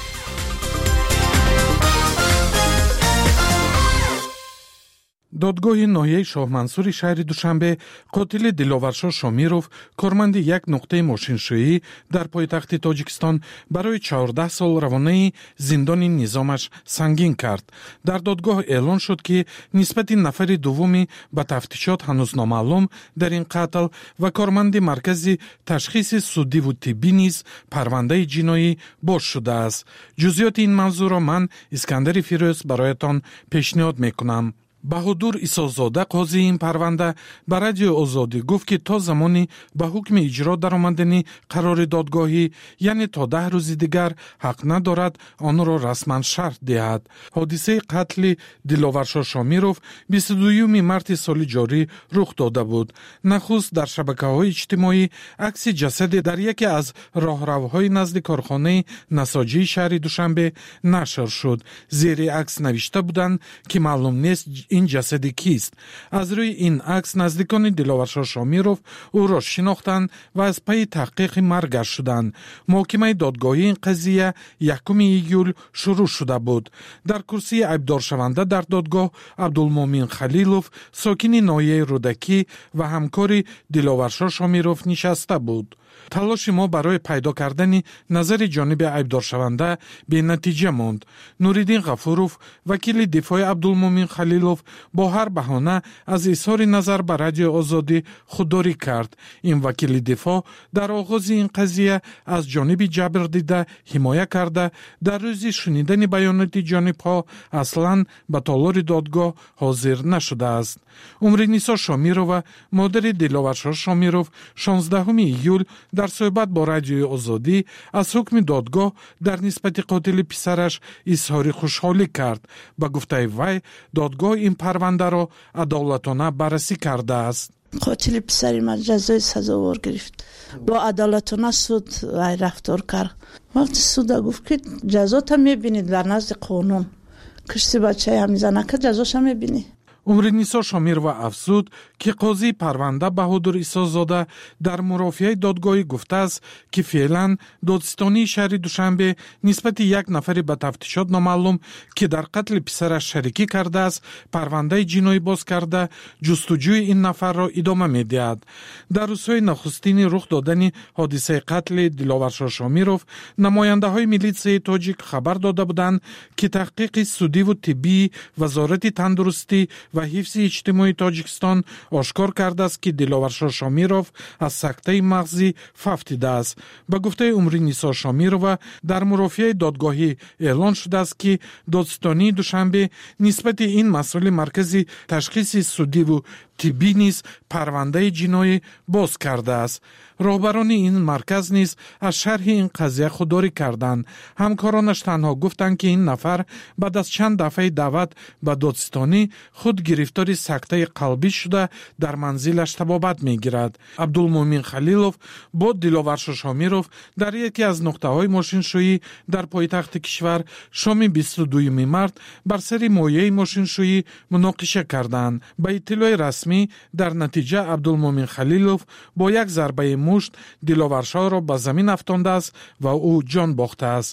Speaker 22: додгоҳи ноҳияи шоҳмансури шаҳри душанбе қотили диловаршо шомиров корманди як нуқтаи мошиншӯӣ дар пойтахти тоҷикистон барои чаҳордаҳ сол равонаи зиндони низомаш сангин кард. дар додгоҳ эълон шуд ки нисбати нафари дуввуми ба тафтишот ҳанӯз номаълум дар ин қатл ва корманди маркази ташхиси суддиву тиббӣ низ парвандаи ҷиноӣ боз шудааст. ҷузъиёти ин мавзӯъро ман Искандари Фирӯз бароятон пешниҳод мекунам. баҳодур исозода қозии ин парванда ба радиои озодӣ гуфт ки то замони ба ҳукми иҷро даромадани қарори додгоҳӣ, яъне то даҳ рӯзи дигар ҳақ надорад онро расман шарҳ диҳад. ҳодисаи қатли Диловаршо Шомиров бисту дуюми марти соли ҷорӣ рух дода буд. нахуст дар шабакаҳои иҷтимоӣ акси ҷасаде дар яке аз роҳравҳои назди корхонаи насоҷии шаҳри Душанбе нашр шуд. зери акс навишта буданд ки маълум нест ин ҷасади кист. аз рӯи ин акс наздикони Диловаршо Шомиров ӯро шинохтанд ва аз пайи таҳқиқи маргаш шуданд. муҳокимаи додгоҳии ин қазия якуми июл шурӯъ шуда буд. дар курсии айбдоршаванда дар додгоҳ Абдулмомин Халилов, сокини ноҳияи Рӯдакӣ ва ҳамкори Диловаршо Шомиров нишаста буд. талоши мо барои пайдо кардани назари ҷониби айбдоршаванда бенатиҷа монд. Нуриддин Ғафуров, вакили дифои Абдулмомин Халилов, бо ҳар баҳона аз изҳори назар ба радиои Озодӣ худдорӣ кард. ин вакили дифоъ дар оғози ин қазия аз ҷониби ҷабрдида ҳимоя карда, дар рӯзи шунидани баёноти ҷонибҳо аслан ба толори додгоҳ ҳозир нашудааст. Умринисо Шомирова, модари Диловаршо Шомиров, шонздаҳуми июл дар суҳбат бо радиои Озодӣ аз ҳукми додгоҳ дар нисбати қотили писараш изҳори хушҳолӣ кард. ба гуфтаи вай, додгоҳ ин парвандаро адолатона баррасӣ кардааст.
Speaker 10: қотили писари ман ҷазои сазовор гирифт. бо адолатона суд вай рафтор кард. вақти суда гуфт ки ҷазота мебинед дар назди қонун. кишти бачаи ҳамизанака ҷазоша мебинӣ.
Speaker 22: умринисо Шомирова афзуд ки қозии парванда Баҳодур Исозода дар мурофиаи додгоҳӣ гуфтааст ки феълан додистонии шаҳри Душанбе нисбати як нафари ба тафтишот номаълум ки дар қатли писараш шарикӣ кардааст, парвандаи ҷиноӣ боз карда, ҷустуҷӯи ин нафарро идома медиҳад. дар рӯзҳои нахустини рух додани ҳодисаи қатли Диловаршо Шомиров, намояндаҳои милитсияи тоҷик хабар дода буданд ки таҳқиқи судиву тиббии Вазорати тандурустӣ ва ҳифзи иҷтимоии Тоҷикистон ошкор кардааст ки Диловаршо Шомиров аз сактаи мағзӣ фавтидааст. ба гуфтаи Умринисо Шомирова, дар мурофиаи додгоҳӣ эълон шудааст ки додистонии Душанбе нисбати ин масъули маркази ташхиси судиву тиббӣ низ парвандаи ҷиноӣ боз кардааст. роҳбарони ин марказ низ аз шарҳи ин қазия худдорӣ карданд. ҳамкоронаш танҳо гуфтанд ки ин нафар баъд аз чанд дафъаи даъват ба додистонӣ худ гирифтори сактаи қалбӣ шуда дар манзилаш табобат мегирад. Абдулмомин Халилов бо Диловаршо Шомиров дар яке аз нуқтаҳои мошиншӯӣ дар пойтахти кишвар шоми бисту дуюми март бар сари моҳияи мошиншӯӣ муноқиша карданд. ба иттилои расмӣ, дар натиҷа Абдулмомин Халилов бо як зарбаи мушт Диловаршоро ба замин афтондааст ва ӯ ҷон бохтааст.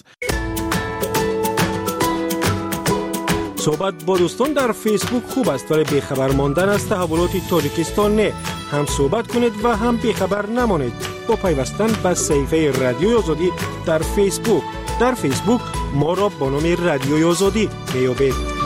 Speaker 21: صحبت با دوستان در فیسبوک خوب است ولی بیخبر ماندن از تحولات تاجیکستان نه. هم صحبت کنید و هم بیخبر نمانید با پیوستن به صفحه رادیوی آزادی در فیسبوک. در فیسبوک ما را با نام رادیوی آزادی میابید.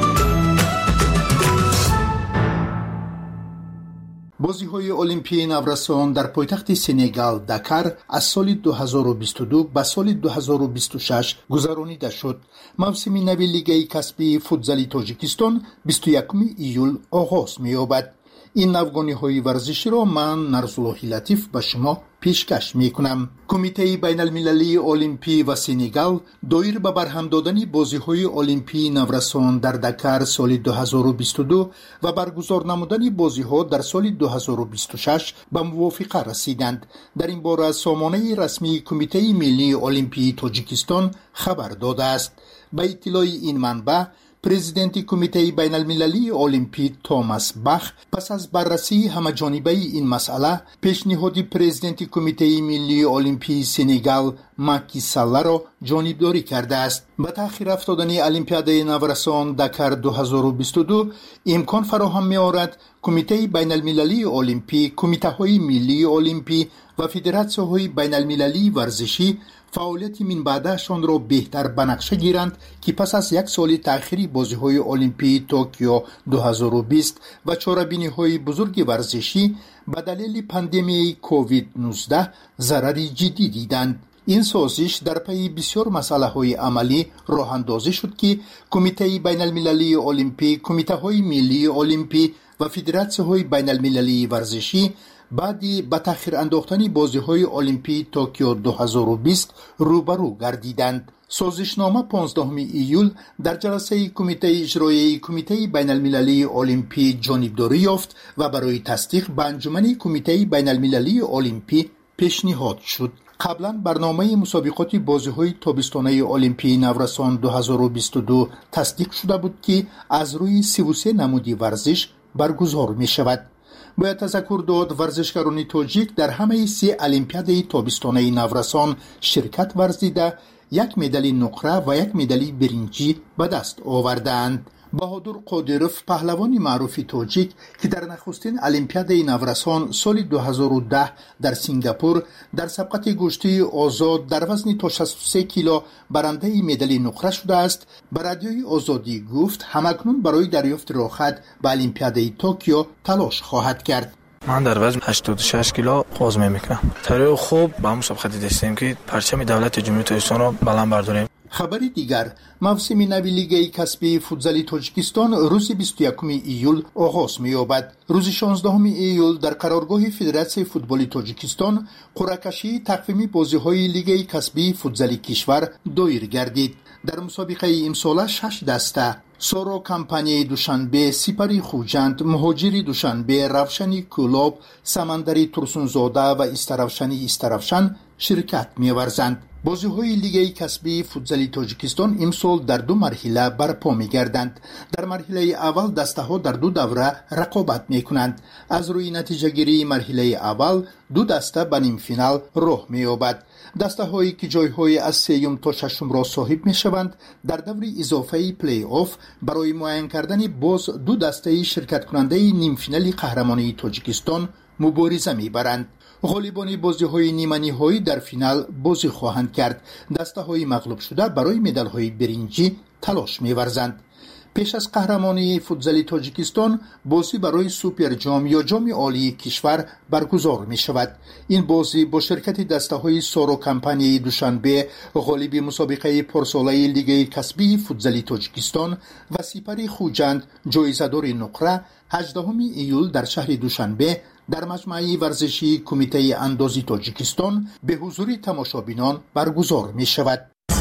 Speaker 4: بازی‌های المپیای نورسان در پایتخت سنگال داکار از سال دو هزار و بیست و دو به سال دو هزار و بیست و شش گذرانیده شد. موسم نو لیگ کسبی فوتبال تاجیکستان بیست و یکم ایول آغاز می‌یابد. این نوگانی‌های ورزشی را من نرسول لطیف به شما پیشکش می‌کنم. کمیته بین المللی المپی و سنگال دایر به برهم دادن بازی‌های المپی نورسان در داکار سال دو هزار و بیست و دو و برگزار نمودن بازی‌ها در سال دو هزار و بیست و شش به موافقه رسیدند. در این باره سامانه رسمی کمیته ملی المپی تاجیکستان خبر داده است. به اطلاع این منبع پرزیدنت کمیته بین المللی المپی توماس باخ پس از بررسی همه‌جانبه این مسئله پیشنهاد پرزیدنت کمیته ملی المپی سنگال ماکی سالا را جانبداری کرده است. به تأخیر افتادن المپیاد نورسان داکار دو هزار و بیست و دو امکان فراهم می‌آورد کمیته بین المللی المپی، کمیته‌های ملی المپی و فدراسیون‌های بین المللی ورزشی فعالیت من بعدشان را بهتر به نقشه گیرند که پس از یک سال تأخیری بازی‌های المپی توکیو دو هزار و بیست و چاره‌بینی‌های بزرگ ورزشی به دلیل پاندمی کووید نوزده ضرری جدی دیدند. این سازش در پی بسیار مسائل عملی راه اندازی شد که کمیته بین المللی المپی، کمیته‌های ملی المپی و فدراسیون‌های بین المللی ورزشی بعدی به تأخیر انداختن بازی‌های المپی توکیو دو هزار و بیست روبرو گردیدند. سازشنامه پانزدهم ایول در جلسه کمیته اجرایی کمیته بین المللی المپی جانبداری یافت و برای تصدیق به انجمن کمیته بین المللی المپی پیشنهاد شد. قبلا برنامه مسابقات بازی‌های تابستانه المپی نورسان دو هزار و بیست و دو تصدیق شده بود که از روی سی و سه نمودی ورزش برگزار می شود. باید تذکر داد ورزشکاران تاجیک در همه سه المپیاد تابستانه نورسان شرکت ورزیده یک مدال نقره و یک مدال برنجی به دست آوردند. بهادر قادروف پهلوان معروف تاجیک که در نخستین المپیاد نورسان سال دو هزار و ده در سنگاپور در سبقت گشتی آزاد در وزن تا شصت و سه کیلو برنده مدال نقره شده است، به رادیوی آزادی گفت همکنون برای دریافت راحت به المپیاد توکیو تلاش خواهد کرد.
Speaker 6: من در وزن هشتاد و شش کیلو قوز میکنم. طریق خوب با مسابقه داشتیم که پرچم دولت جمهوری تاجیکستان را بلند برداریم.
Speaker 4: خبری دیگر، موسم نو لیگ کسبی فوتبال تاجیکستان روز بیست و یکم ایول آغاز می‌یابد. روز شانزدهم ایول در قرارگاه فدراسیون فوتبال تاجیکستان قرعه کشی تقویم بازی‌های لیگ کسبی فوتبال کشور دایر گردید. در مسابقه امسال شش دسته سورو کمپانی دوشنبه، سپری خوجند، مهاجری دوشنبه، روشنی کلوب، سمندری ترسونزاده و استرافشنی استرافشن شرکت می‌ورزند. بازی‌های لیگ کسبی فوتبال تاجیکستان امسال در دو مرحله برپا می‌گردند. در مرحله اول دسته‌ها در دو دوره رقابت می‌کنند. از روی نتیجه گیری مرحله اول دو دسته به نیم فینال راه می‌یابد. دسته‌هایی که جای‌های از سوم تا ششم را صاحب می‌شوند در دور اضافه پلی آف برای معین کردن باز دو دسته شرکت کننده نیم فینال قهرمانی تاجیکستان مبارزه می‌برند. غالبان بازی‌های نیمه‌نهایی در فینال بازی خواهند کرد. دسته‌های مغلوب شده برای مدال‌های برنجی تلاش می‌ورزند. پیش از قهرمانی فوتبال تاجیکستان بازی برای سوپر جام یا جام عالی کشور برگزار می‌شود. این بازی با شرکت دسته‌های سورو کمپانی دوشنبه غالب مسابقه پرساله لیگ کسبی فوتبال تاجیکستان و سپری خوجند جایزه‌دار نقره هجدهم ایول در شهر دوشنبه در مجمع ورزشی کمیته اندازی تاجیکستان به حضور تماشابینان برگزار می شود.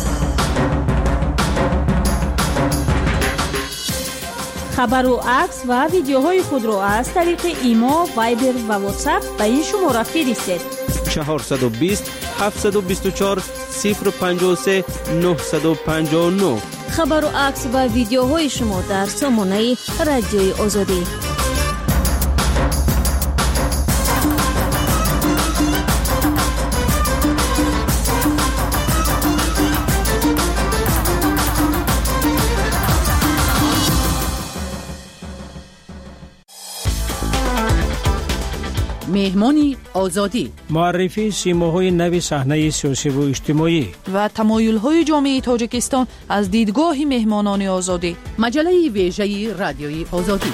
Speaker 23: خبر و عکس و ویدیوهای خود را از طریق ایما، وایبر و واتساپ به این شماره فرستید.
Speaker 14: چهارصد و بیست هفتصد و بیست و چهار صفر پنجاه و سه نهصد و پنجاه و نه.
Speaker 15: خبر و عکس و ویدیوهای شما در سامانه رادیوی آزادی.
Speaker 1: مهمان آزادی،
Speaker 17: معرفی سیماهای نوی صحنه سیاسی و اجتماعی
Speaker 3: و تمایل‌های جامعه تاجیکستان از دیدگاه مهمانان آزادی.
Speaker 1: مجله ویژه رادیوی آزادی.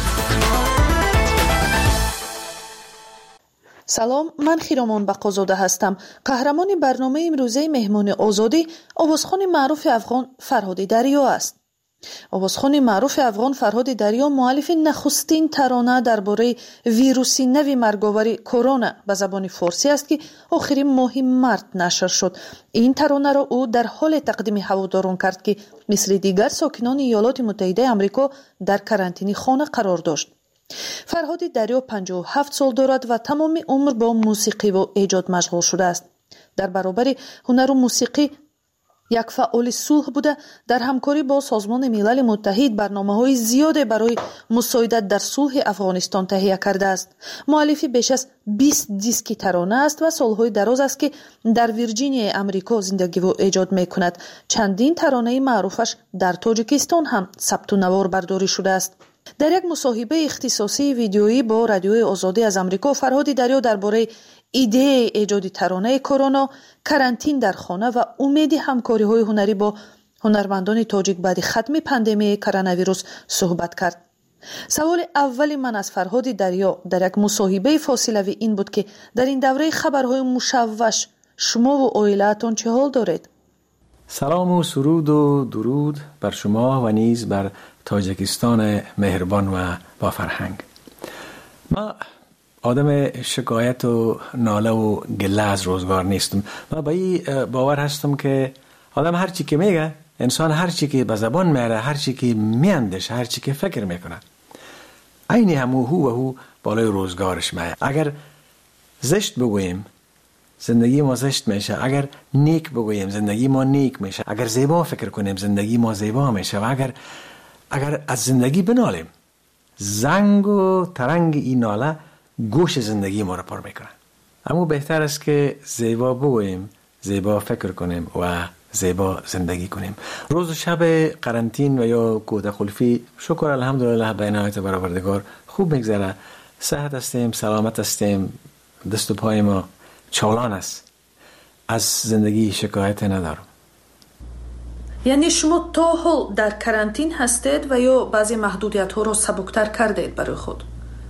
Speaker 3: سلام، من خیرامان بقازاده هستم. قهرمان برنامه امروزه مهمان آزادی آوازخوان معروف افغان فرهاد دریا است. آوازخوان معروف افغان فرهاد دریا مؤلف نخستین ترانه درباره ویروس نو مرگاور کرونا به زبان فارسی است که آخرین ماه مارس نشر شد. این ترانه را او در حال تقدیم هواداران کرد که مثل دیگر ساکنان ایالات متحده آمریکا در کرانتین خانه قرار داشت. فرهاد دریا پنجاه و هفت سال دارد و تمام عمر با موسیقی و ایجاد مشغول شده است. در برابر هنر و موسیقی یک فعال صلح بوده، در همکاری با سازمان ملل متحد برنامه‌های زیاد برای مساعدت در صلح افغانستان تهیه کرده است. مؤلف بیش از بیست دیسک ترانه است و سالهای دراز است که در ویرجینیا آمریکا زندگی و ایجاد می‌کند. چندین ترانه معروفش در تاجیکستان هم ثبت و نوار برداری شده است. در یک مصاحبه اختصاصی ویدیویی با رادیوی آزادی از آمریکا، فرهاد دریا درباره ایده ایجاد ترانه کرونا، کرانتین در خانه و امید همکاری‌های هنری با هنرمندان تاجیک بعد ختم پاندمی کرونا ویروس صحبت کرد. سوال اول من از فرهاد دریا در یک مصاحبه فاصله‌ای این بود که در این دوره خبرهای مشوش شما و عائله‌تان چه حال دارید؟
Speaker 7: سلام و سرود و درود بر شما و نیز بر تاجیکستان مهربان و با فرهنگ. ما آدم شکایت و ناله و گله از روزگار نیستم. ما با این باور هستم که آدم هر چی که میگه، انسان هر چی که به زبان میاره، هر چی که میاندیشه، هر چی که فکر میکنه، عین همو هو و هو بالای روزگارش میاد. اگر زشت بگوییم زندگی ما زشت میشه، اگر نیک بگوییم زندگی ما نیک میشه، اگر زیبا فکر کنیم زندگی ما زیبا میشه، و اگر اگر از زندگی بنالیم، زنگ و ترنگ این ناله گوش زندگی ما را پر میکنه. اما بهتر است که زیبا بگوییم، زیبا فکر کنیم و زیبا زندگی کنیم. روز و شب قرنطین و یا کوته خلفی شکر الحمدلله به عنایت پروردگار خوب میگذره. صحت هستیم، سلامت هستیم، دست و پای ما چالان است. از زندگی شکایت ندارم.
Speaker 3: یعنی شما تا حال در کرانتین هستید و یا بعضی محدودیت ها رو سبکتر کردید برای خود؟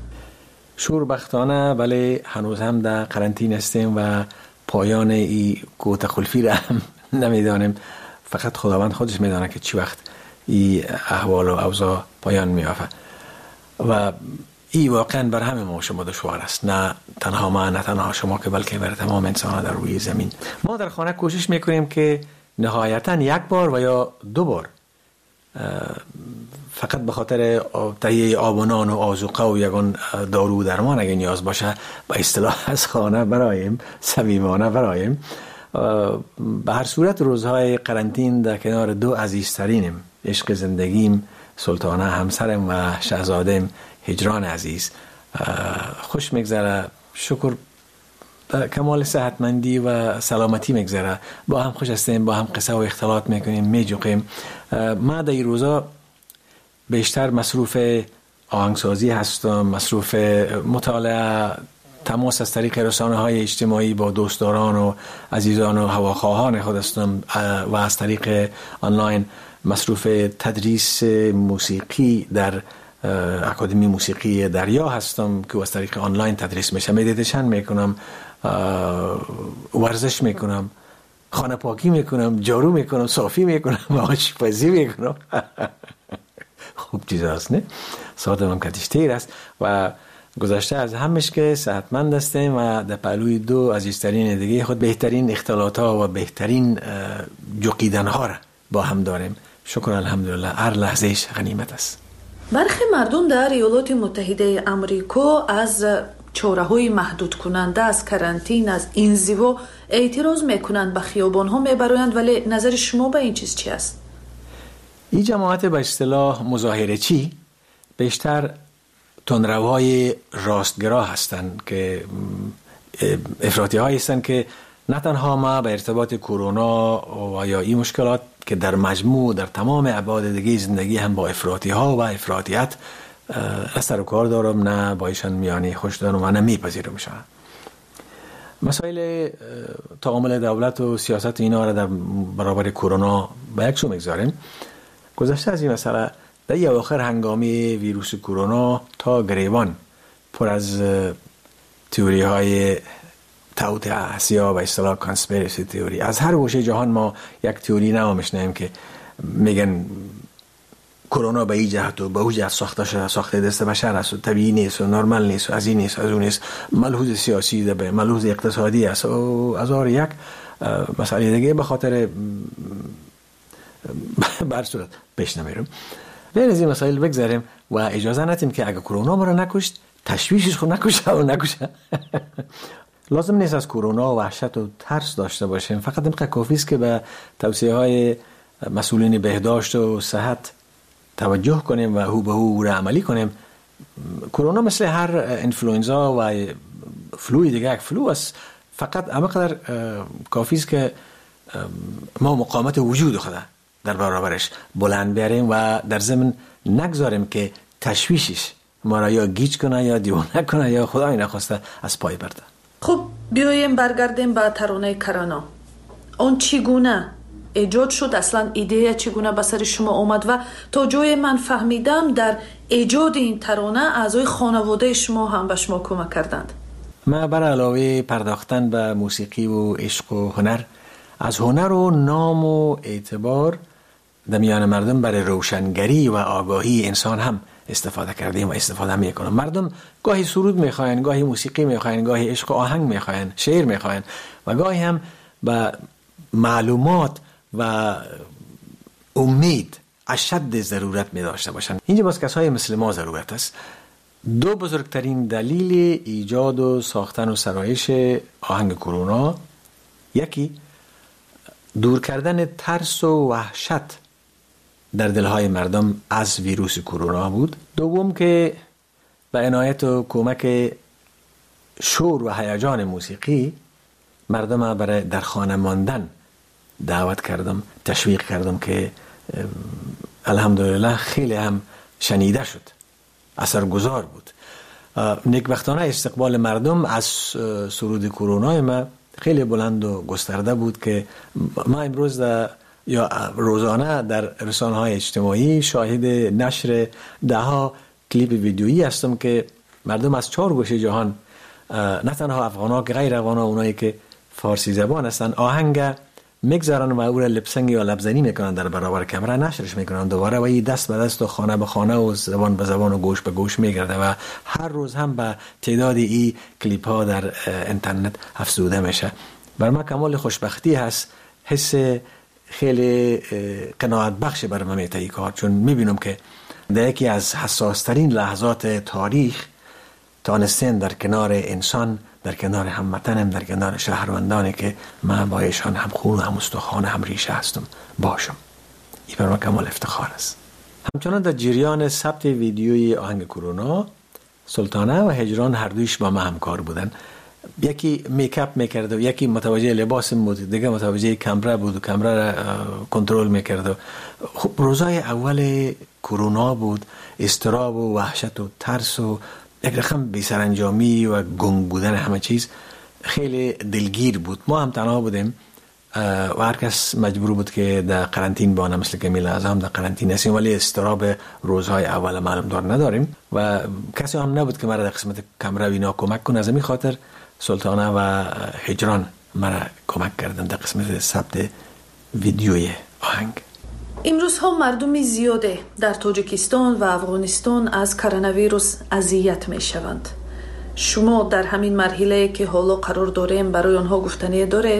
Speaker 7: شوربختانه ولی هنوز هم در قرنطین هستیم و پایان این کوته خلفی را هم نمیدانیم. فقط خداوند خودش میدانه که چی وقت این احوال و اوضاع پایان میافته و این واقعا بر همه ما شما دشوار است. نه تنها ما، نه تنها شما، که بلکه بر تمام انسان ها در روی زمین. ما در خانه کوشش میکنیم که نهایتاً یک بار و یا دو بار فقط به خاطر تهیه آب و نان و آذوقه و یگان دارو درمان اگه نیاز باشه به اصطلاح از خانه برایم، صمیمانه برایم. به هر صورت روزهای قرنطین در کنار دو عزیزترینم، عشق زندگیم سلطانه همسرم و شهزادم هجران عزیز، خوش میگذره. شکر کمال صحتمندی و سلامتی میگذره. با هم خوش هستیم، با هم قصه و اختلاط میکنیم، میجوقیم. ما در این روزا بیشتر مصروف آهنگسازی هستم، مصروف مطالعه، تماس از طریق رسانه های اجتماعی با دوستداران و عزیزان و هواخواهان خود هستم و از طریق آنلاین مصروف تدریس موسیقی در اکادمی موسیقی دریا هستم که از طریق آنلاین تدریس میشه. مدیتیشن میکنم، ورزش میکنم، خانه پاکی میکنم، جارو میکنم، صافی میکنم، آشپزی میکنم. خوب چیز هست نه؟ ساعتم هم کتیشتیر است و گذشته از همش که صحتمند هستیم و در پهلوی دو عزیزترین دیگه خود بهترین اختلاط ها و بهترین جوقیدن ها را با هم داریم. شکر الحمدلله، هر لحظهش غنیمت است.
Speaker 3: برخی مردم در ایالات متحده آمریکا از چاره‌های محدود کننده از کرانتین، از انزوا اعتراض میکنند، به خیابان‌ها میبرند، ولی نظر شما به این چیز چی است؟
Speaker 7: این جماعت به اصطلاح مظاهره چی بیشتر تندروهای راستگرا هستند که افراطی هایی هستند که نه تنها ما به ارتباط کرونا و یا این مشکلات که در مجموع در تمام ابعاد دیگه زندگی هم با افراطی ها و افراطیت نه سر و کار دارم، نه با ایشان میانی خوش دارم و نه میپذیرمشان. مسائل تعامل دولت و سیاست اینا را در برابر کرونا به یک سو میگذاریم. گذشته از این مسئله، در یه آخر هنگامی ویروس کرونا تا گریبان پر از تئوری های توطئه است یا به اصطلاح کانسپیرسی تئوری. از هر گوشه جهان ما یک تئوری نو میشنویم که میگن کرونا به این جهت و به اون جهت ساخته شده، ساخته دست بشر است و طبیعی نیست و نرمال نیست و از این نیست از اون نیست، ملحوظ سیاسی ده به ملحوظ اقتصادی است و از آر یک مسئله دیگه به خاطر برصورت پیش نمیرم. بین از این مسائل بگذاریم و اجازه ندیم که اگه کرونا ما را نکشت تشویشش خود نکشه و نکشه. لازم نیست از کرونا وحشت و ترس داشته باشیم، فقط اینقدر کافی است که به توصیه های مسئولین بهداشت و صحت توجه کنیم و هو به هو را عملی کنیم. کرونا مثل هر انفلوئنزا و فلوی دیگه یک فلو است، فقط همقدر کافی است که ما مقاومت وجود خود در برابرش بلند بیاریم و در ضمن نگذاریم که تشویشش ما را یا گیج کنه یا دیوانه کنه یا خدای نخواسته از پای برده.
Speaker 3: خب بیاییم برگردیم به ترانه کرونا. اون چگونه ایجاد شد؟ اصلا ایده چگونه به سر شما اومد؟ و تا جای من فهمیدم در ایجاد این ترانه اعضای خانواده شما هم به شما کمک کردند.
Speaker 7: ما بر علاوه پرداختن به موسیقی و عشق و هنر، از هنر و نام و اعتبار در میان مردم برای روشنگری و آگاهی انسان هم استفاده کردیم و استفاده میکنم. مردم گاهی سرود میخواین، گاهی موسیقی میخواین، گاهی عشق و آهنگ میخواین، شعر میخواین و گاهی هم به معلومات و امید اشد ضرورت می داشته باشند. اینجا باز کسای مثل ما ضرورت است. دو بزرگترین دلیل ایجاد و ساختن و سرایش آهنگ کرونا، یکی دور کردن ترس و وحشت در دلهای مردم از ویروس کرونا بود. دوم که به عنایت و کمک شور و هیجان موسیقی مردم برای در خانه ماندن دعوت کردم، تشویق کردم که الحمدلله خیلی هم شنیده شد، اثرگذار بود. نیکبختانه استقبال مردم از سرود کرونا ما خیلی بلند و گسترده بود که ما امروز در یا روزانه در رسانه‌های اجتماعی شاهد نشر ده ها کلیپ ویدیویی هستم که مردم از چهار گوشه جهان، نه تنها افغان‌ها که غیر افغان‌ها، اونایی که فارسی زبان هستن، آهنگ میگذارن و او را لپسنگ یا لبزنی میکنن در برابر کامera، نشرش میکنن دوباره و این دست به دست و خانه به خانه و زبان به زبان و گوش به گوش میگرده و هر روز هم به تعداد این کلیپ ها در اینترنت افزوده میشه. بر ما کمال خوشبختی هست، حس خیلی قناعت بخش بر من میته این کار، چون میبینم که در یکی از حساس ترین لحظات تاریخ تانستن در کنار انسان، در کنار هموطنم، در کنار شهروندانی که من با ایشان هم خون و هم استخوان هم ریشه هستم باشم. این بر من کمال افتخار است. همچنان در جریان ثبت ویدیوی آهنگ کرونا، سلطانه و هجران هر دویش با ما همکار بودن. یکی میکاپ میکرد و یکی متوجه لباس بود، دیگه متوجه کامرا بود و کامرا را کنترل میکرد. خب روزای اول کرونا بود، استراب و وحشت و ترس و یک رقم بی سرانجامی و گنگ بودن همه چیز خیلی دلگیر بود. ما هم تنها بودیم و هر کس مجبور بود که در قرنطین بانه، مثل که میل اعظم در قرنطین هستیم، ولی استراب روزهای اول معلوم دار نداریم و کسی هم نبود که مرا در قسمت کامرا اینا کمک کنه. از این خاطر سلطانه و هجران مرا کمک کردن در قسمت ثبت ویدیوی آهنگ.
Speaker 3: امروز ها مردم زیاده در تاجیکستان و افغانستان از کرونا ویروس اذیت می شوند. شما در همین مرحله که حالا قرار داریم برای آنها گفتنی دارید؟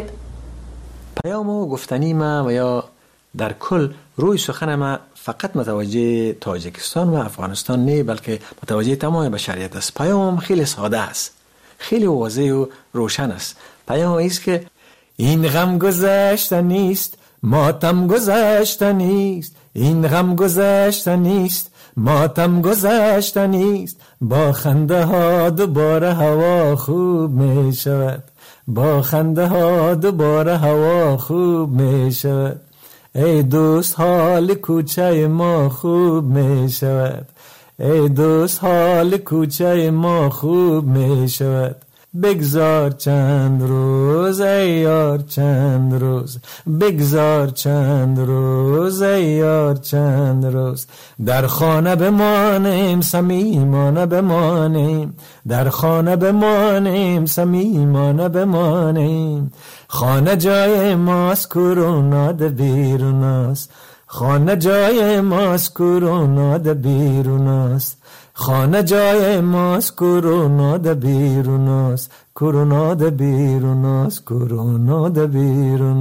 Speaker 7: پیام و گفتنی ما و یا در کل روی سخن ما فقط متوجه تاجیکستان و افغانستان نه، بلکه متوجه تمام بشریت است. پیام خیلی ساده است، خیلی واضح و روشن است. پیام است که این غم گذشته نیست، ماتم گذشته نیست، این غم گذشته نیست، ماتم گذشته نیست، با خنده ها دوباره هوا خوب می شود، با خنده ها دوباره هوا خوب می شود، ای دوست حال کوچه ما خوب می شود، ای دوست حال کوچه ما خوب می شود. بگذار چند روز ای یار چند روز، بگذار چند روز ای یار چند روز. در خانه بمانیم صمیمانه بمانیم، در خانه بمانیم صمیمانه بمانیم. خانه جای ماست کرونا ده بیرون است، خانه جای ماست کرونا ده بیرون است. خانه جای ماست کرونا ده بیرون است، کرونا ده بیرون است، کرونا ده بیرون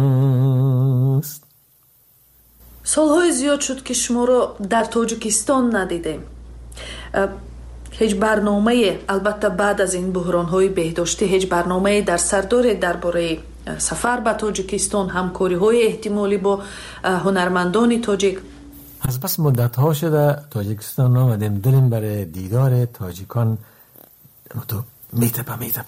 Speaker 7: است.
Speaker 3: солҳои зиёд шуд ки шуморо дар тоҷикистон надидем. ҳеҷ барномае, албатта баъд аз ин буҳронҳои беҳдоштӣ, ҳеҷ барномае дар сар доред дар бораи сафар ба тоҷикистон, ҳамкориҳои эҳтимолӣ бо ҳунармандони тоҷик؟
Speaker 7: از بس مدت ها شده تاجیکستان آمدیم، دلیم برای دیدار تاجیکان تو میتپه میتپه.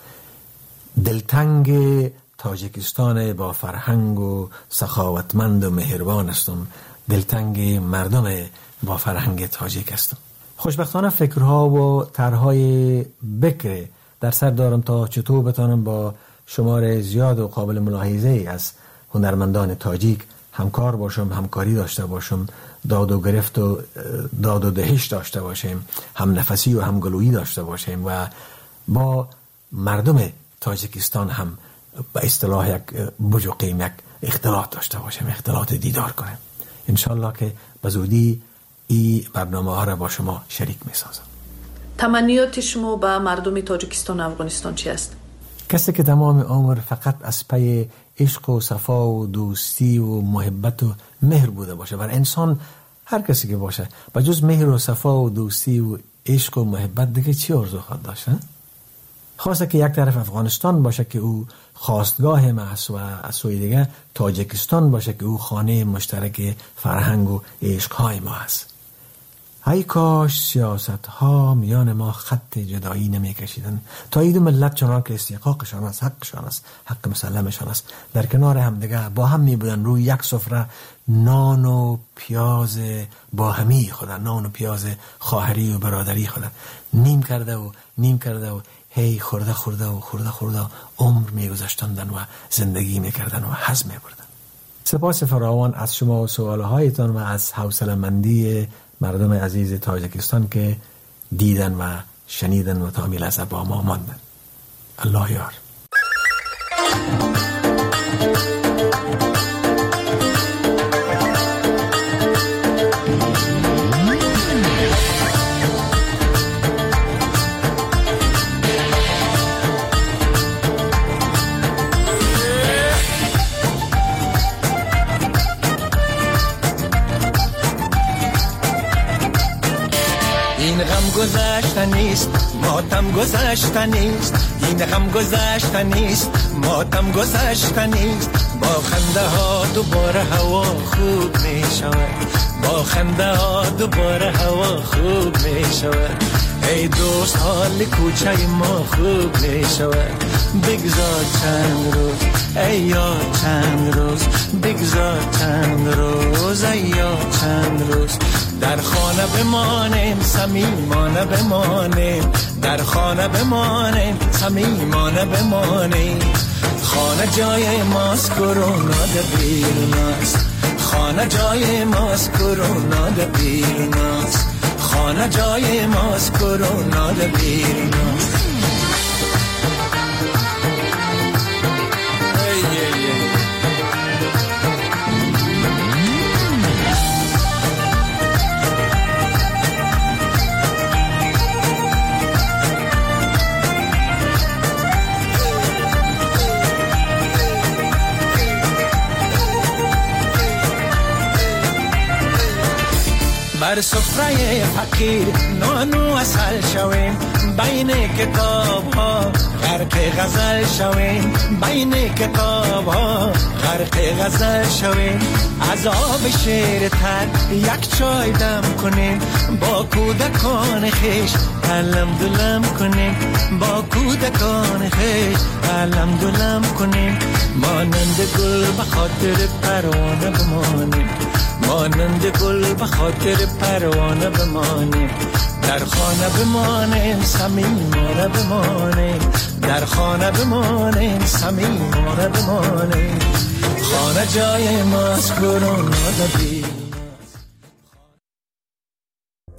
Speaker 7: دلتنگ تاجیکستان با فرهنگ و سخاوتمند و مهربان هستم، دلتنگ مردم با فرهنگ تاجیک هستم. خوشبختانه فکرها و طرحهای بکر در سر دارم تا چطور بتانم با شمار زیاد و قابل ملاحظه از هنرمندان تاجیک همکار باشم، همکاری داشته باشم، داد و گرفت و داد و دهش داشته باشیم، هم نفسی و هم گلویی داشته باشیم و با مردم تاجیکستان هم به اصطلاح یک بجوقیم یک اختلاط داشته باشیم، اختلاط دیدار کنیم. انشالله که به زودی این برنامه ها را با شما شریک می سازم.
Speaker 3: تمنیات شما با مردم تاجیکستان و افغانستان چی است؟
Speaker 7: کسی که تمام عمر فقط از پی عشق و صفا و دوستی و محبت و مهر بوده باشه، بر انسان هر کسی که باشه با جز مهر و صفا و دوستی و عشق و محبت دیگه چی آرزو خواهد داشت؟ خواسته که یک طرف افغانستان باشه که او خواستگاه ما است و از سوی دیگه تاجیکستان باشه که او خانه مشترک فرهنگ و عشقهای ما است. ای کاش سیاست ها میان ما خط جدایی نمی کشیدن تا این دو ملت چنان که استحقاقشان است، حقشان است، حق مسلمشان است، در کنار هم دیگه با هم می بودن روی یک سفره نان و پیاز با همی خودن، نان و پیاز خواهری و برادری خودن نیم کرده و نیم کرده و هی خورده خورده و خورده خورده عمر می گذاشتندن و زندگی می کردن و هضم می بردن. سپاس فراوان از شما و سوالهایتان و از حوصله‌مندی مردم عزیز تاجیکستان که دیدن و شنیدن و تا میلحظه با ما ماندن. الله یار.
Speaker 9: این غم گذشته نیست، ماتم گذشته نیست، این غم گذشته نیست، ماتم گذشته نیست. با خنده ها دوباره هوا خوب می شود، با خنده ها دوباره هوا خوب می شود. ای دوست حال کوچه ما خوب می شود. بگذار چند روز ای یار چند روز، بگذار چند روز ای یار چند روز. در خانه بمانیم صمیمانه بمانیم، در خانه بمانیم صمیمانه بمانیم. خانه جای ماست کرونا ده بیرون است، خانه جای ماست کرونا ده بیرون است، خانه جای ماست کرونا ده بیرون است. بر سفره فقیر نان و عسل شویم، بین کتاب ها غرق غزل شویم، بین کتاب ها غرق غزل شویم. از آب شیر تر یک چای دم کنیم، با کودکان خیش علم دلم کنیم، با کودکان خیش علم دلم کنیم. مانند گل به خاطر پروانه بمانیم، مانند گل به خاطر پروانه بمانه، در خانه بمانه صمیم ما را بمانه، در خانه بمانه صمیم ما را بمانه. خانه جای ماست کرونا دبی